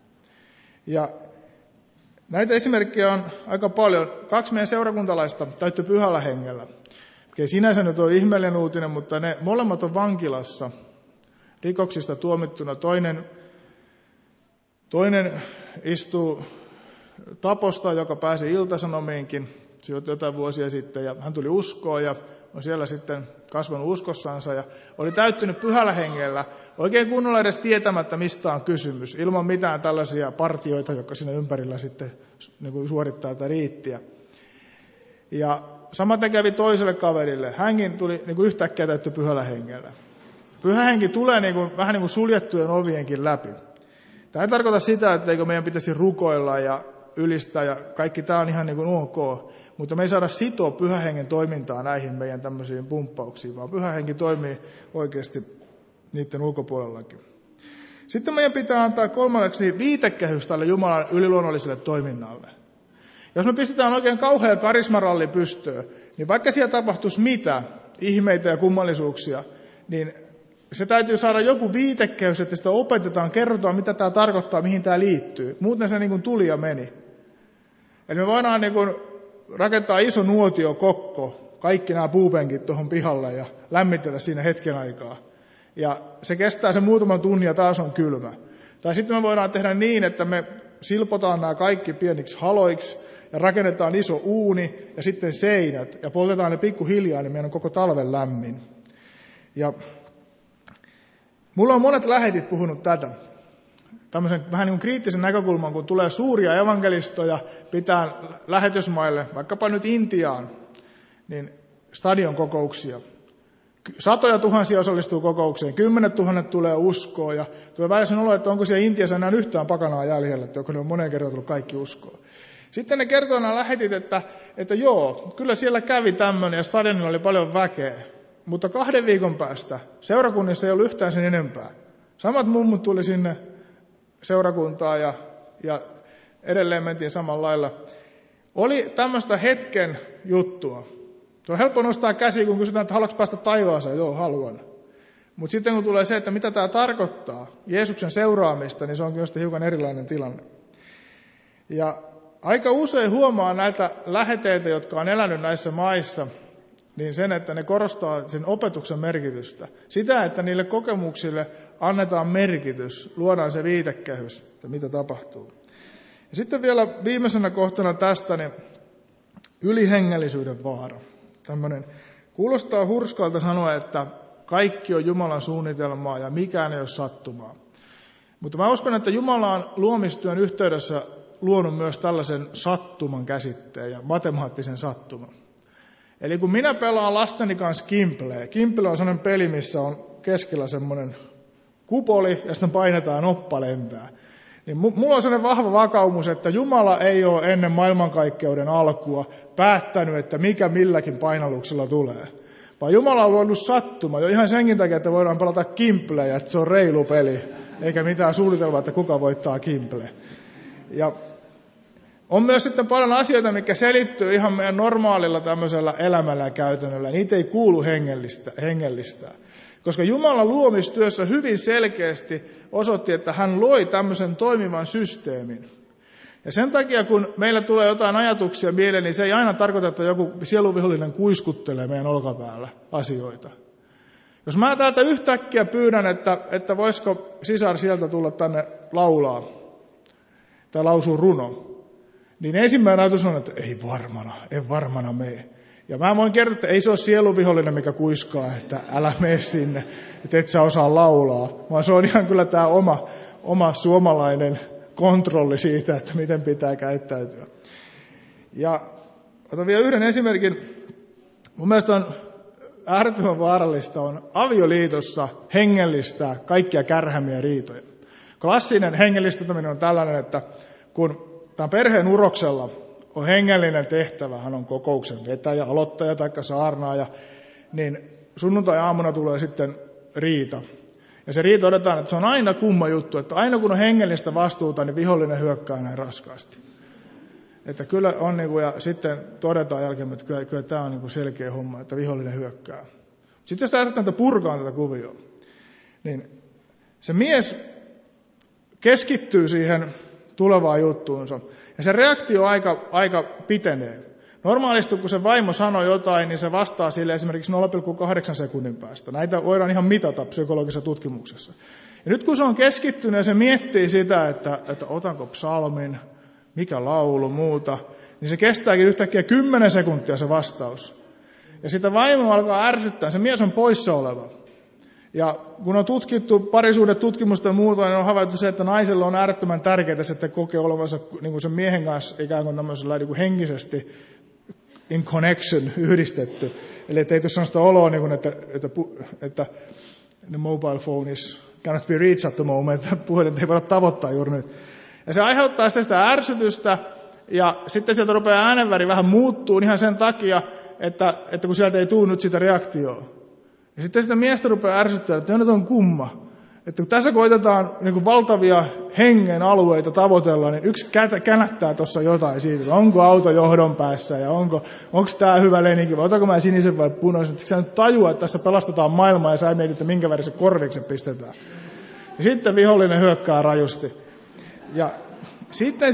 Ja näitä esimerkkejä on aika paljon. 2 meidän seurakuntalaista täyttyi Pyhällä Hengellä. Ei sinänsä nyt ole ihmeellinen uutinen, mutta ne molemmat on vankilassa rikoksista tuomittuna. Toinen istuu taposta, joka pääsi Ilta-Sanomiinkin jotain vuosia sitten, ja hän tuli uskoon ja on siellä sitten kasvanut uskossansa ja oli täyttynyt Pyhällä Hengellä, oikein kunnolla edes tietämättä, mistä on kysymys, ilman mitään tällaisia partioita, jotka siinä ympärillä sitten niin kuin suorittaa tätä riittiä. Ja samaten kävi toiselle kaverille. Hänkin tuli niin kuin yhtäkkiä täytty Pyhällä Hengellä. Pyhä Henki tulee niin kuin, vähän niin kuin suljettujen ovienkin läpi. Tämä ei tarkoita sitä, etteikö meidän pitäisi rukoilla ja ylistää ja kaikki tämä on ihan niin kuin ok. Mutta me ei saada sitoa Pyhän Hengen toimintaa näihin meidän tämmöisiin pumppauksiin, vaan Pyhä Henki toimii oikeasti niiden ulkopuolellakin. Sitten meidän pitää antaa kolmanneksi viitekehys tälle Jumalan yliluonnolliselle toiminnalle. Jos me pistetään oikein kauhea karismaralli pystyyn, niin vaikka siellä tapahtuisi mitä, ihmeitä ja kummallisuuksia, niin se täytyy saada joku viitekehys, että sitä opetetaan, kerrotaan, mitä tämä tarkoittaa, mihin tämä liittyy. Muuten se niin kuin tuli ja meni. Eli me voidaan niin kuin rakentaa iso nuotiokokko, kaikki nämä puupenkit tuohon pihalle ja lämmitellä siinä hetken aikaa. Ja se kestää sen muutaman tunnin ja taas on kylmä. Tai sitten me voidaan tehdä niin, että me silpotaan nämä kaikki pieniksi haloiksi ja rakennetaan iso uuni ja sitten seinät ja poltetaan ne pikkuhiljaa, niin meidän on koko talven lämmin. Ja mulla on monet lähetit puhunut tätä. tämmöisen vähän niin kuin kriittisen näkökulman, kun tulee suuria evankelistoja pitää lähetysmaille, vaikkapa nyt Intiaan, niin stadionkokouksia. Satoja tuhansia osallistuu kokoukseen, 10 000 tulee uskoa ja tulee välillä sen olo, että onko siellä Intiassa enää yhtään pakanaa jäljellä, että joko ne on moneen kertaan tullut kaikki uskoa. Sitten ne kertoo nämä lähetit, että joo, kyllä siellä kävi tämmöinen ja stadionilla oli paljon väkeä, mutta 2 viikon päästä seurakunnissa ei ollut yhtään sen enempää. Samat mummut tuli sinne seurakuntaan ja edelleen mentiin samalla lailla. Oli tämmöistä hetken juttua. Se on helppo nostaa käsi, kun kysytään, että haluatko päästä taivaaseen? Joo, haluan. Mutta sitten kun tulee se, että mitä tämä tarkoittaa, Jeesuksen seuraamista, niin se onkin jostain hiukan erilainen tilanne. Ja aika usein huomaa näitä läheteitä, jotka on elänyt näissä maissa, niin sen, että ne korostaa sen opetuksen merkitystä. Sitä, että niille kokemuksille annetaan merkitys, luodaan se viitekehys, että mitä tapahtuu. Ja sitten vielä viimeisenä kohtana tästä, niin ylihengellisyyden vaara. Tämmöinen kuulostaa hurskalta sanoa, että kaikki on Jumalan suunnitelmaa ja mikään ei ole sattumaa. Mutta mä uskon, että Jumala on luomistyön yhteydessä luonut myös tällaisen sattuman käsitteen ja matemaattisen sattuman. Eli kun minä pelaan lasteni kanssa Kimpleä, Kimple on sellainen peli, missä on keskellä semmoinen kupoli ja sitten painetaan noppa lentää. Niin mulla on sellainen vahva vakaumus, että Jumala ei ole ennen maailmankaikkeuden alkua päättänyt, että mikä milläkin painalluksella tulee. Vaan Jumala on luonut sattuma jo ihan senkin takia, että voidaan pelata Kimpleä, että se on reilu peli, eikä mitään suunnitelmaa, että kuka voittaa Kimple. Ja on myös sitten paljon asioita, mitkä selittyy ihan meidän normaalilla tämmöisellä elämällä ja käytännöllä. Niitä ei kuulu hengellistää. Koska Jumala luomistyössä hyvin selkeästi osoitti, että hän loi tämmöisen toimivan systeemin. Ja sen takia, kun meillä tulee jotain ajatuksia mieleen, niin se ei aina tarkoita, että joku sieluvihollinen kuiskuttelee meidän olkapäällä asioita. Jos mä täältä yhtäkkiä pyydän, että voisiko sisar sieltä tulla tänne laulaa tai lausua runo, niin ensimmäinen ajatus on, että en varmana mene. Ja mä voin kertoa, että ei se ole sieluvihollinen, mikä kuiskaa, että älä mene sinne, että et sä osaa laulaa. Vaan se on ihan kyllä tämä oma suomalainen kontrolli siitä, että miten pitää käyttäytyä. Ja otan vielä yhden esimerkin. Mun mielestä on äärettömän vaarallista on avioliitossa hengellistää kaikkia kärhämiä riitoja. Klassinen hengellistäminen on tällainen, että kun tämän perheen uroksella on hengellinen tehtävä, hän on kokouksen vetäjä, aloittaja tai saarnaaja, niin sunnuntai-aamuna tulee sitten riita. Ja se riita otetaan, että se on aina kumma juttu, että aina kun on hengellistä vastuuta, niin vihollinen hyökkää näin raskaasti. Että kyllä on, ja sitten todetaan jälkeen, että kyllä tämä on selkeä homma, että vihollinen hyökkää. Sitten jos lähdetään purkaan tätä kuvioa, niin se mies keskittyy siihen tulevaan juttuunsa. Ja se reaktio aika pitenee. Normaalisti, kun se vaimo sanoo jotain, niin se vastaa sille esimerkiksi 0,8 sekunnin päästä. Näitä voidaan ihan mitata psykologisessa tutkimuksessa. Ja nyt kun se on keskittynyt ja se miettii sitä, että otanko psalmin, mikä laulu, muuta, niin se kestääkin yhtäkkiä 10 sekuntia se vastaus. Ja sitä vaimo alkaa ärsyttää, se mies on poissa oleva. Ja kun on tutkittu parisuhdetutkimusta ja muuta, niin on havaittu se, että naiselle on äärettömän tärkeää, että kokee olevansa niin sen miehen kanssa ikään kuin tämmöisellä niin kuin henkisesti in connection yhdistetty. Eli ettei tule sellaista oloa, niin kuin, että the mobile phone is cannot be reached at the moment, puhelimet ei voida tavoittaa juuri nyt. Ja se aiheuttaa sitä ärsytystä, ja sitten sieltä rupeaa äänenväri vähän muuttuu ihan sen takia, että kun sieltä ei tule nyt sitä reaktioa. Ja sitten sitä miestä rupeaa ärsyttämään, että nyt on kumma. Että kun tässä koitetaan niin valtavia hengen alueita tavoitella, niin yksi känättää tuossa jotain siitä, että onko auto johdon päässä ja onko tämä hyvä leninki, vai otanko mä sinisen vai punaisen. Että sä nyt tajua, että tässä pelastetaan maailmaa ja sä mietit, että minkä väriset korvikset pistetään. Ja sitten vihollinen hyökkää rajusti. Ja sitten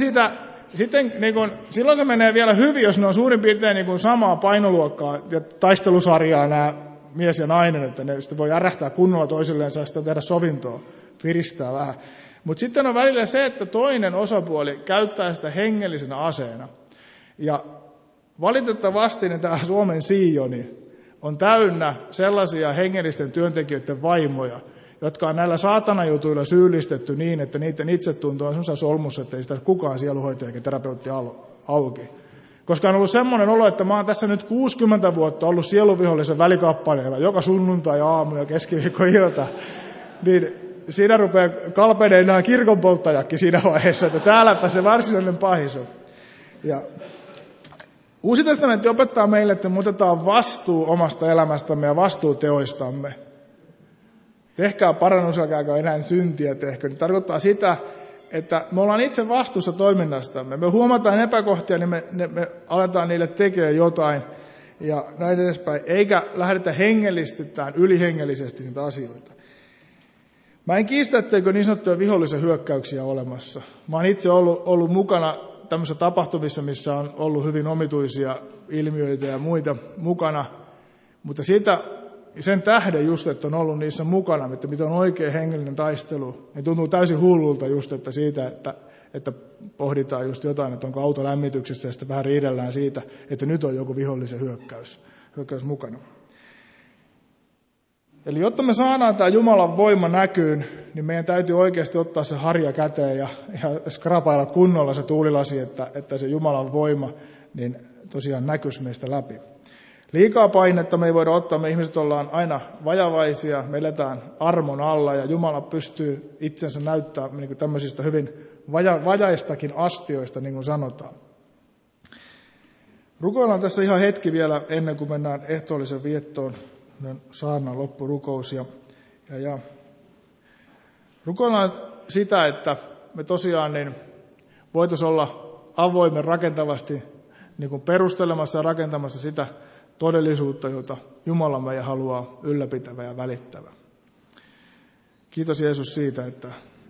niin kun, silloin se menee vielä hyvin, jos ne on suurin piirtein niin samaa painoluokkaa ja taistelusarjaa nämä mies ja nainen, että ne sitten voi ärähtää kunnolla toisilleen ja sitä tehdä sovintoa, piristää vähän. Mutta sitten on välillä se, että toinen osapuoli käyttää sitä hengellisenä aseena. Ja valitettavasti niin tämä Suomen Sioni on täynnä sellaisia hengellisten työntekijöiden vaimoja, jotka on näillä saatanajutuilla syyllistetty niin, että niiden itsetunto on semmoisessa solmussa, että ei sitä kukaan sielunhoitaja eikä terapeutti auki. Koska on ollut semmoinen olo, että mä oon tässä nyt 60 vuotta ollut sieluvihollisen välikappaleella joka sunnuntai aamu ja keskiviikkoilta, niin siinä rupeaa kalpeneen nämä kirkonpolttajakin siinä vaiheessa, että täälläpä se varsinainen pahis on. Ja Uusi testamentti opettaa meille, että me otetaan vastuu omasta elämästämme ja vastuu teoistamme. Tehkää parannus, älkääkä enää syntiä tehkö. Niin tarkoittaa sitä, että me ollaan itse vastuussa toiminnastamme. Me huomataan epäkohtia, niin me aletaan niille tekemään jotain ja näin edespäin. Eikä lähdetä hengellistetään ylihengellisesti niitä asioita. Mä en kiistä, etteikö niin sanottuja vihollisen hyökkäyksiä olemassa. Mä oon itse ollut mukana tämmöisissä tapahtumissa, missä on ollut hyvin omituisia ilmiöitä ja muita mukana. Mutta sen tähden just, että on ollut niissä mukana, että mitä on oikea hengellinen taistelu, niin tuntuu täysin hullulta just, että siitä, että pohditaan just jotain, että onko auto lämmityksessä ja sitten vähän riidellään siitä, että nyt on joku vihollisen hyökkäys mukana. Eli jotta me saadaan tämä Jumalan voima näkyyn, niin meidän täytyy oikeasti ottaa se harja käteen ja skrapailla kunnolla se tuulilasi, että se Jumalan voima niin tosiaan näkyisi meistä läpi. Liikaa painetta me ei voida ottaa, me ihmiset ollaan aina vajavaisia, me eletään armon alla ja Jumala pystyy itsensä näyttämään niin tämmöisistä hyvin vajaistakin astioista, niin kuin sanotaan. Rukoillaan tässä ihan hetki vielä ennen kuin mennään ehtoollisen viettoon, saarnan loppurukous. Ja rukoillaan sitä, että me tosiaan niin voitaisiin olla avoimen rakentavasti niin kuin perustelemassa ja rakentamassa sitä todellisuutta, jota Jumala meidän haluaa ylläpitävä ja välittävä. Kiitos Jeesus siitä, että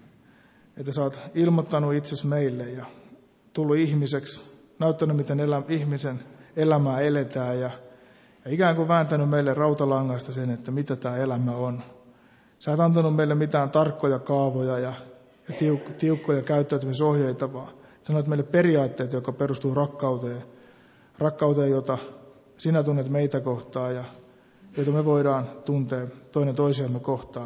sä oot ilmoittanut itsesi meille ja tullut ihmiseksi, näyttänyt miten ihmisen elämää eletään ja ikään kuin vääntänyt meille rautalangasta sen, että mitä tämä elämä on. Sä et antanut meille mitään tarkkoja kaavoja ja tiukkoja käyttäytymisohjeita, vaan sanoit meille periaatteet, jotka perustuu rakkauteen, jota sinä tunnet meitä kohtaan ja jota me voidaan tuntea toinen toisiamme kohtaan.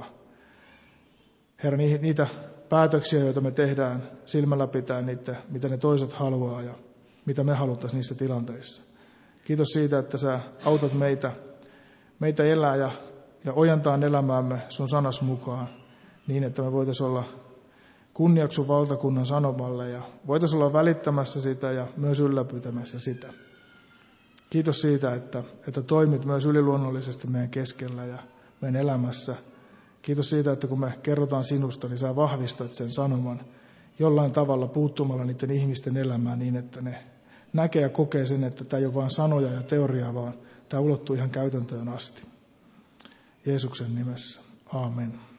Herra, niitä päätöksiä, joita me tehdään silmällä pitää niitä, mitä ne toiset haluaa ja mitä me haluttaisiin niissä tilanteissa. Kiitos siitä, että sä autat meitä elää ja ojentaa elämäämme sun sanas mukaan niin, että me voitaisiin olla kunniaksi sun valtakunnan sanomalle ja voitaisiin olla välittämässä sitä ja myös ylläpitämässä sitä. Kiitos siitä, että toimit myös yliluonnollisesti meidän keskellä ja meidän elämässä. Kiitos siitä, että kun me kerrotaan sinusta, niin sä vahvistat sen sanoman jollain tavalla puuttumalla niiden ihmisten elämään niin, että ne näkee ja kokee sen, että tämä ei ole vain sanoja ja teoriaa, vaan tämä ulottuu ihan käytäntöön asti. Jeesuksen nimessä. Aamen.